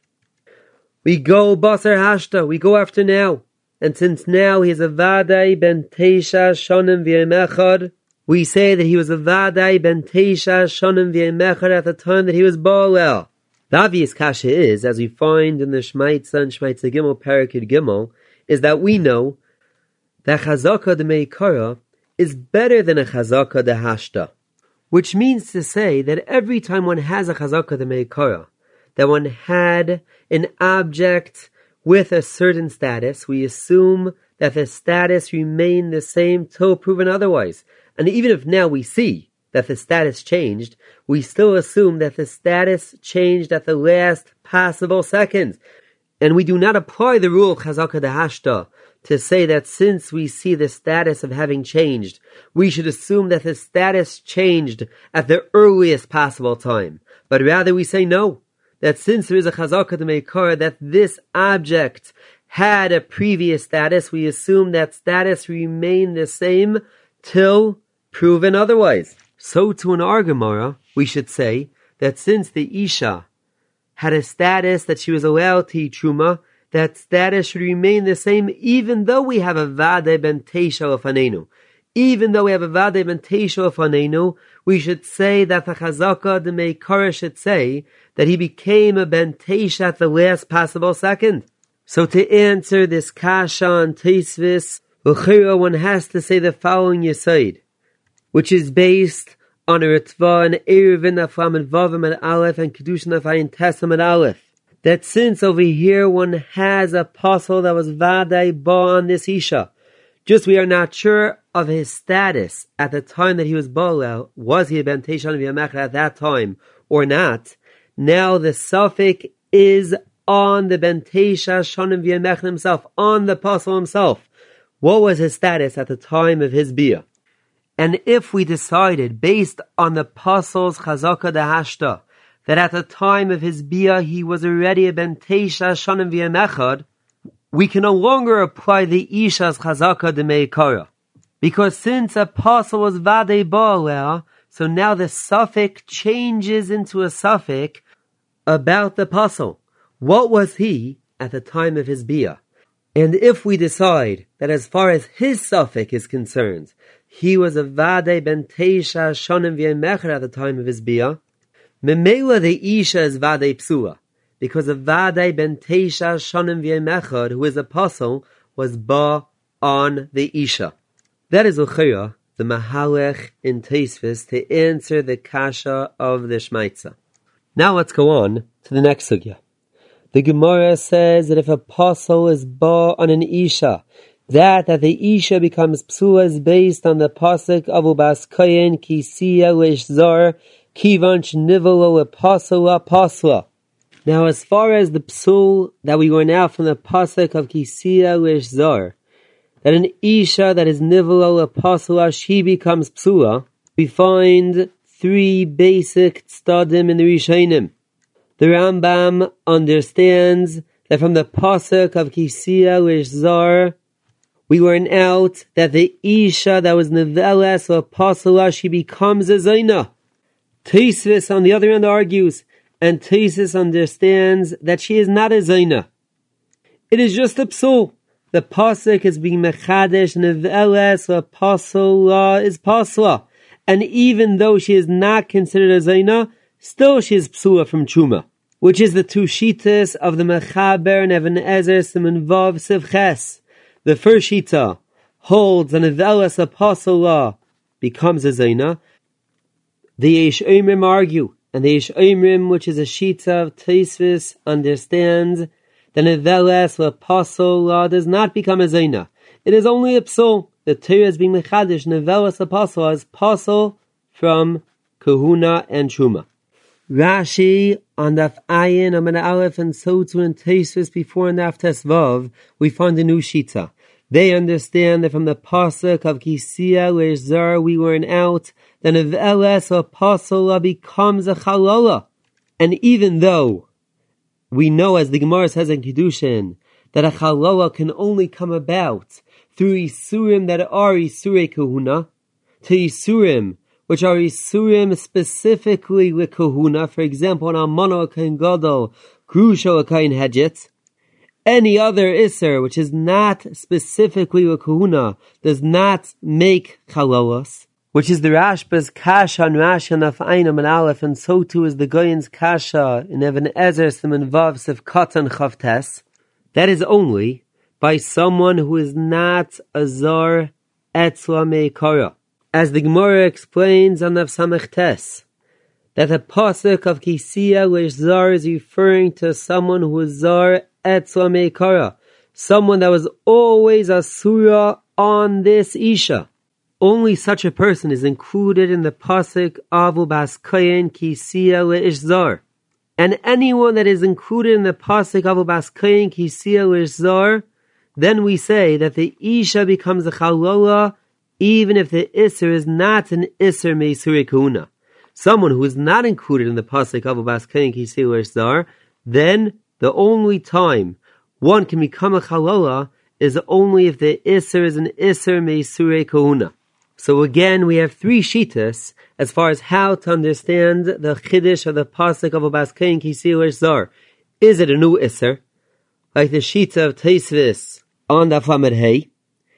we go basar hashta, we go after now. And since now he is a vaday ben Teisha Shonim V'Yemechad, we say that he was a vaday ben Teisha Shonim V'Yemechad at the time that he was ba'alel. The obvious kasha is, as we find in the Shmaitza and Shmaitza Gimel Perek Gimel, is that we know that chazaka de meikara is better than a chazaka de hashta, which means to say that every time one has a chazaka de meikara, that one had an object with a certain status, we assume that the status remained the same till proven otherwise. And even if now we see that the status changed, we still assume that the status changed at the last possible second. And we do not apply the rule of chazaka de hashta to say that since we see the status of having changed, we should assume that the status changed at the earliest possible time. But rather we say no, that since there is a chazaka de meikara, that this object had a previous status, we assume that status remained the same till proven otherwise. So to an our Gemara, we should say that since the Isha had a status that she was allowed to eat truma, that status should remain the same even though we have a vaday ben Teisha lefanenu. Even though we have a vaday ben Teisha lefanenu, we should say that the chazaka de meikara should say that he became a ben Teisha at the last possible second. So to answer this kasha on Tosfos, l'chira one has to say the following yesod, which is based on a ritva and eruvin aflam and vavim and aleph and kedushin afayin tesam and aleph, that since over here one has a apostle that was vaday ba on this isha, just we are not sure of his status at the time that he was ba'alel, was he a ben Teisha Shonim V'Yemechad at that time or not. Now the suffix is on the ben Teisha Shonim V'Yemechad himself, on the apostle himself. What was his status at the time of his bia? And if we decided, based on the apostle's chazaka de hashta, that at the time of his bia he was already a ben Teisha Shonim V'Yemechad, we can no longer apply the Isha's chazaka de meikara, because since apostle was vadei ba'alel, so now the suffix changes into a suffix about the apostle. What was he at the time of his bia? And if we decide that as far as his suffix is concerned, he was a vadei ben Teisha Shonim V'Yemechad at the time of his bia, Memela the Isha is Vadei Psula, because of Vadei ben Teisha Shonim V'Yemechad, who is apostle, was Ba on the Isha. That is Uchira, the Mahalech in Teisvis, to answer the Kasha of the Shmaitza. Now let's go on to the next sugya. The Gemara says that if a apostle is Ba on an Isha, that that the Isha becomes Psula is based on the pasuk of Ubas Koyen Kisiya Lish Zar Kivanch Nivolo Apostle Apostle. Now, as far as the psul that we learn out from the pasuk of Kisiya Lish Zar, that an Isha that is Nivolo Apostle, she becomes Psula, we find three basic tzadim in the Rishonim. The Rambam understands that from the pasuk of Kisiya Lish Zar, we learn out that the Isha that was Neveles or Apostle, she becomes a Zaina. Teisvis on the other end argues, and Teisvis understands that she is not a Zaina. It is just a psul. The pasuk is being mechadesh, Neveles or Apostle is Pasla. And even though she is not considered a Zaina, still she is psula from Truma, which is the two shitas of the Mechaber and Even Ezer Siman Vav Sivches. The first shita holds an Neveles Apostle becomes a Zaina. The Yesh Omrim argue, and the Yesh Omrim, which is a shita of Teisvis, understands that Neveles Apostle does not become a Zaina. It is only a psul. The Torah is being mechadish. Neveles Apostle as Apostle from Kahuna and Truma. Rashi on Daf Ayin, Amid Aleph, and so too in Teisvis before in Daf Tes Vav, we find a new shita. They understand that from the pasuk of Kisiya Lish Zar we learn out that Neveles Apostle becomes a Chalala. And even though we know, as the Gemara says in Kiddushin, that a Chalala can only come about through Isurim that are Isurei Kahuna, to Isurim which are Isurim specifically with Kahuna, for example, an Almano Kain Gadol, Grusha Kain Hedget. Any other Isser which is not specifically with Kahuna does not make Chalalos, which is the Rashba's Kasha and Rashi and Afayim and Aleph, and so too is the Goyen's Kasha in Even Ezer Siman Vav Sivkat and Chavtes. That is only by someone who is not a Zar Etzla Meikara. As the Gemara explains on Av Samech Tes, that the pasuk of Kisiya Lish Zar is referring to someone who is Zar Etzla Meikara, someone that was always a surah on this Isha. Only such a person is included in the pasuk of Ubas Koyen Kisiya Lish Zar. And anyone that is included in the pasuk of Ubas Koyen Kisiya Lish Zar, then we say that the Isha becomes a Chalola, even if the Isser is not an Isser Meisure Kahuna. Someone who is not included in the pasuk of Ubas Koyen Kisiya Lish Zar, then the only time one can become a Chalola is only if the Isser is an Isser Meisure Kahuna. So again, we have three shitas as far as how to understand the chiddush of the pasuk of Ubas Koyen Kisiya Lish Zar. Is it a new Isser, like the shita of Teisvis on the Lamed Hey?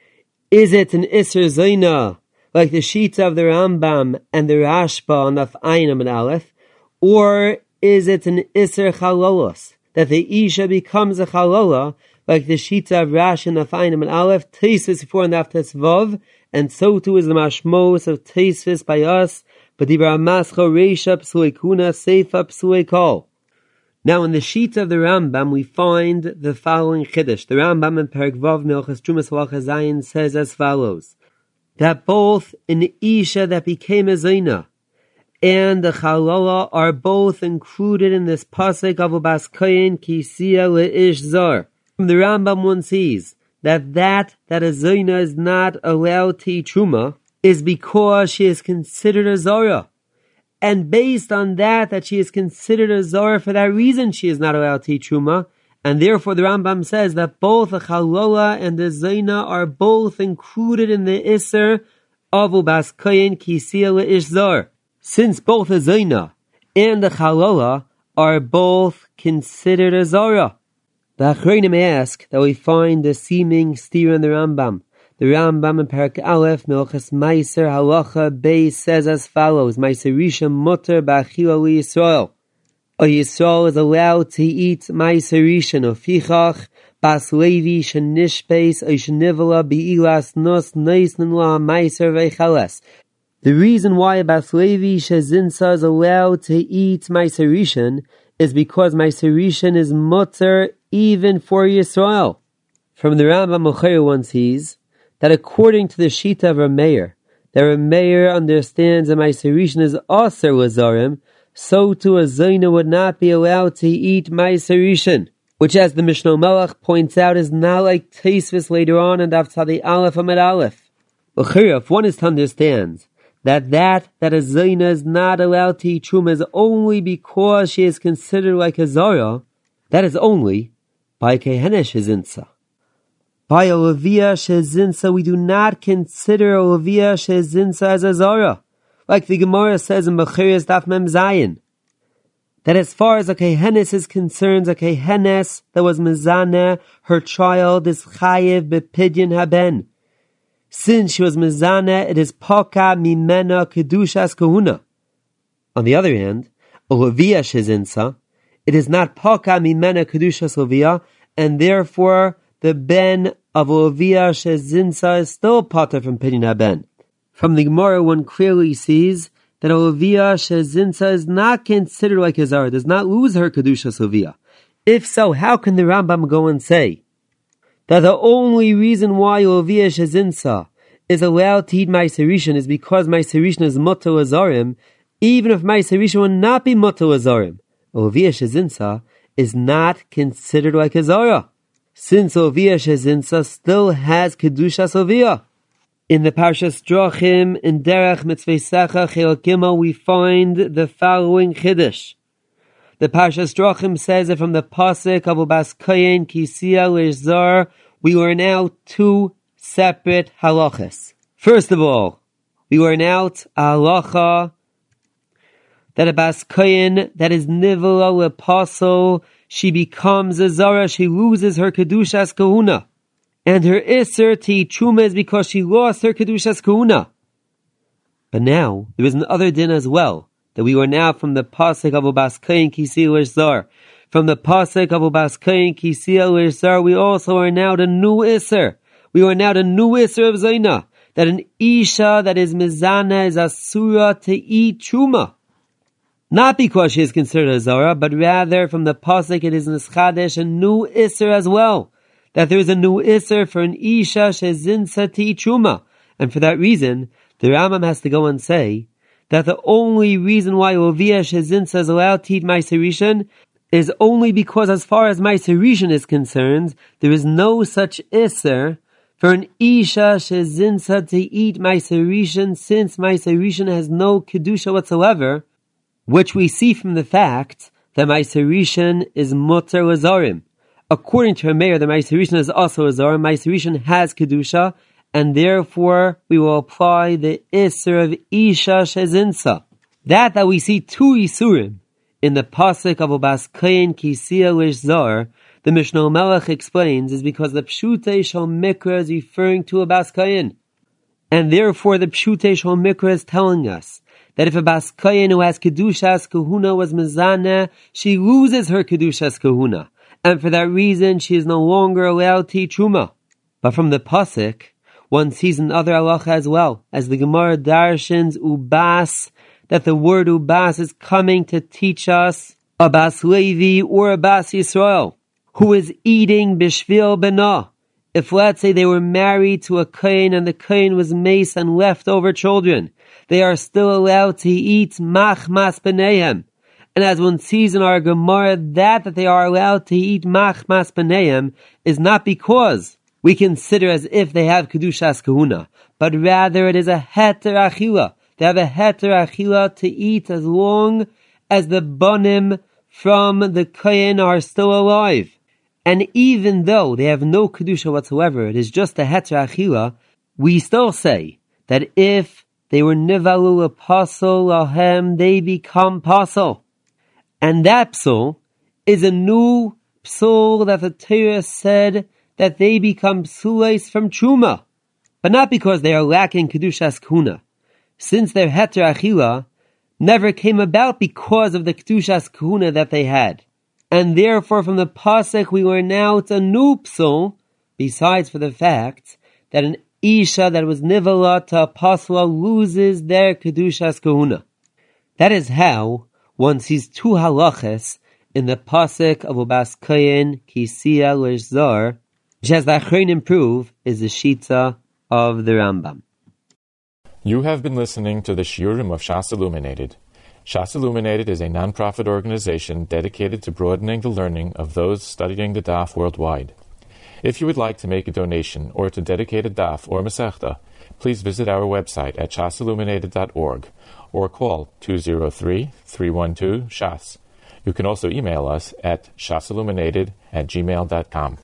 Is it an Isser Zaina, like the shita of the Rambam and the Rashba on the Ayin and Aleph? Or is it an Isser Chalolos, that the Isha becomes a Chalola, like the shita of Rashi and the Ayin and Aleph, Teisvis before and after Vav, and so too is the mashmos of Teisvis by us, but the Ramascha Reisha Psui Kuna Seifa Psui Kol. Now in the sheet of the Rambam we find the following chiddush. The Rambam in Perek Vav Milchas Trumas Halacha Zayin says as follows, that both an Isha that became a Zaina and the Chalola are both included in this pasuk of Ubas Koyen Kisiya Lish Zar. From the Rambam one sees that that that a Zaina is not allowed to eat Truma is because she is considered a Zara. And based on that, that she is considered a Zara, for that reason she is not allowed to eat Truma. And therefore the Rambam says that both the Chalola and the Zaina are both included in the Isser of Ubas Koyen Kisiya Lish Zar. Since both the Zaina and the Chalola are both considered a Zara. The Achronim ask that we find the seeming steer in the Rambam, The Rambam in Perek Aleph, Milchas Meiser Halacha Beis says as follows: Meiser Rishon mutter ba'achila Yisrael. A Yisrael is allowed to eat Meiser Rishon Ofichach Bas Levi Shenishbeis Oishnivala Beilas Nos Neisnin La Meiser Veichales. The reason why Bas Levi Shezinsa is allowed to eat Meiser Rishon is because Meiser Rishon is mutter even for Yisrael. From the Rambam Mochayer one sees that according to the Shita of Rameir, that Rameir understands that Meiser Rishon is Aser Lazarim, so too a Zayna would not be allowed to eat Meiser Rishon, which, as the Mishnah Melech points out, is not like Teisvis later on in Daf Tzadi Aleph Amid Aleph. L'chira, if one is to understand that that that a Zayna is not allowed to eat Truma is only because she is considered like a Zara, that is only by Kehene Shezinsa. By a Levia Shezinsa, we do not consider a Levia Shezinsa as a Zara. Like the Gemara says in Bechiris Daf Mem Zayin, that as far as a Kehenes is concerned, a Kehenes that was Mezaneh, her child is Chayev Bepidyon Haben. Since she was Mezaneh, it is Paka Mimena Kedushas Kahuna. On the other hand, a Levia Shezinsa, it is not Paka Mimena Kedushas Levia, and therefore the ben of Levia Shezinsa is still potter from Pidyon Haben. From the Gemara, one clearly sees that a Levia Shezinsa is not considered like a Zara, does not lose her Kedushas Levia. If so, how can the Rambam go and say that the only reason why Levia Shezinsa is allowed to eat Meiser Rishon is because Meiser Rishon is Mutter Lazarim, even if Meiser Rishon would not be Mutter Lazarim? Levia Shezinsa is not considered like a Zara, since Levia Shezinsa still has Kedushas Levia. In the Parshas Drachim, in Derech Mitzveisecha Chelek Gimel, we find the following Chiddush. The Parshas Drachim says that from the Pasuk of Ubas Kayin Kisiya Lezar, we learn out two separate halachas. First of all, we learn out a halacha that a Bas Kayin that is Nivala Lepaso, she becomes a Zara, she loses her Kedushas Kahuna. And her Isser to eat Truma is because she lost her Kedushas Kahuna. But now, there is another din as well, that we were now from the Pasuk of Ubas Kayin Kisiya Lezar. From the Pasuk of Ubas Kayin Kisiya Lezar, we also are now the new Isser. We are now the new Isser of Zayna, that an Isha that is Mizana is Asura to eat Truma. Not because she is considered a Zara, but rather from the Pasuk it is Nischadesh, a new Isser as well. That there is a new Isser for an Isha Shezinsa to eat Truma. And for that reason, the Rambam has to go and say that the only reason why Levia Shezinsa is allowed to eat Meiser Rishon is only because as far as Meiser Rishon is concerned, there is no such Isser for an Isha Shezinsa to eat Meiser Rishon, since Meiser Rishon has no Kedusha whatsoever, which we see from the fact that Meiser Rishon is Mutter Lazarim. According to Rameir, the Meiser Rishon is also a Zara. Meiser Rishon has Kedusha, and therefore we will apply the Isser of Isha Shezinsa. That that we see two Isurim in the Pasuk of Ubas Kayin Kisiya Lezar, the Mishnah Melech explains, is because the Pshutei Shal Mikra is referring to a Bas Kayin. And therefore the Pshutei Shal Mikra is telling us that if a Bas Kayin who has Kedushas Kahuna was Mezaneh, she loses her Kedushas Kahuna. And for that reason, she is no longer allowed to eat Truma. But from the Pasuk, one sees another halacha as well, as the Gemara darshans Ubas, that the word Ubas is coming to teach us a Bas Levi or a Bas Yisrael, who is eating Bishvil Benah. If, let's say, they were married to a Kain and the Kain was mace and leftover children, they are still allowed to eat Machmas B'neihem. And as one sees in our Gemara, that that they are allowed to eat Machmas B'neihem is not because we consider as if they have Kedushas Kahuna, but rather it is a Heter Achila. They have a Heter Achila to eat as long as the Banim from the Kain are still alive. And even though they have no Kedusha whatsoever, it is just a Heter Achila, we still say that if they were Nivalu Apostle Lahem, they become Apostle. And that psul is a new psul that the Torah said that they become psules from Truma. but not because they are lacking Kedushas Kahuna, since their Heter Achila never came about because of the Kedushas Kahuna that they had. And therefore from the Pasuk we learn now it's a new psul, besides for the fact that an Isha that was Nivala to a Pasla loses their Kedushas Kahuna. That is how one sees two halachas in the Pasuk of Ubas Kayin Kisiya Lezar, which as the Achronim prove is the Shita of the Rambam. You have been listening to the Shiurim of Shas Illuminated. Shas Illuminated is a non-profit organization dedicated to broadening the learning of those studying the Daf worldwide. If you would like to make a donation or to dedicate a Daf or Masechta, please visit our website at shas illuminated dot org or call two zero three, three one two, S H A S. You can also email us at shasilluminated at gmail dot com.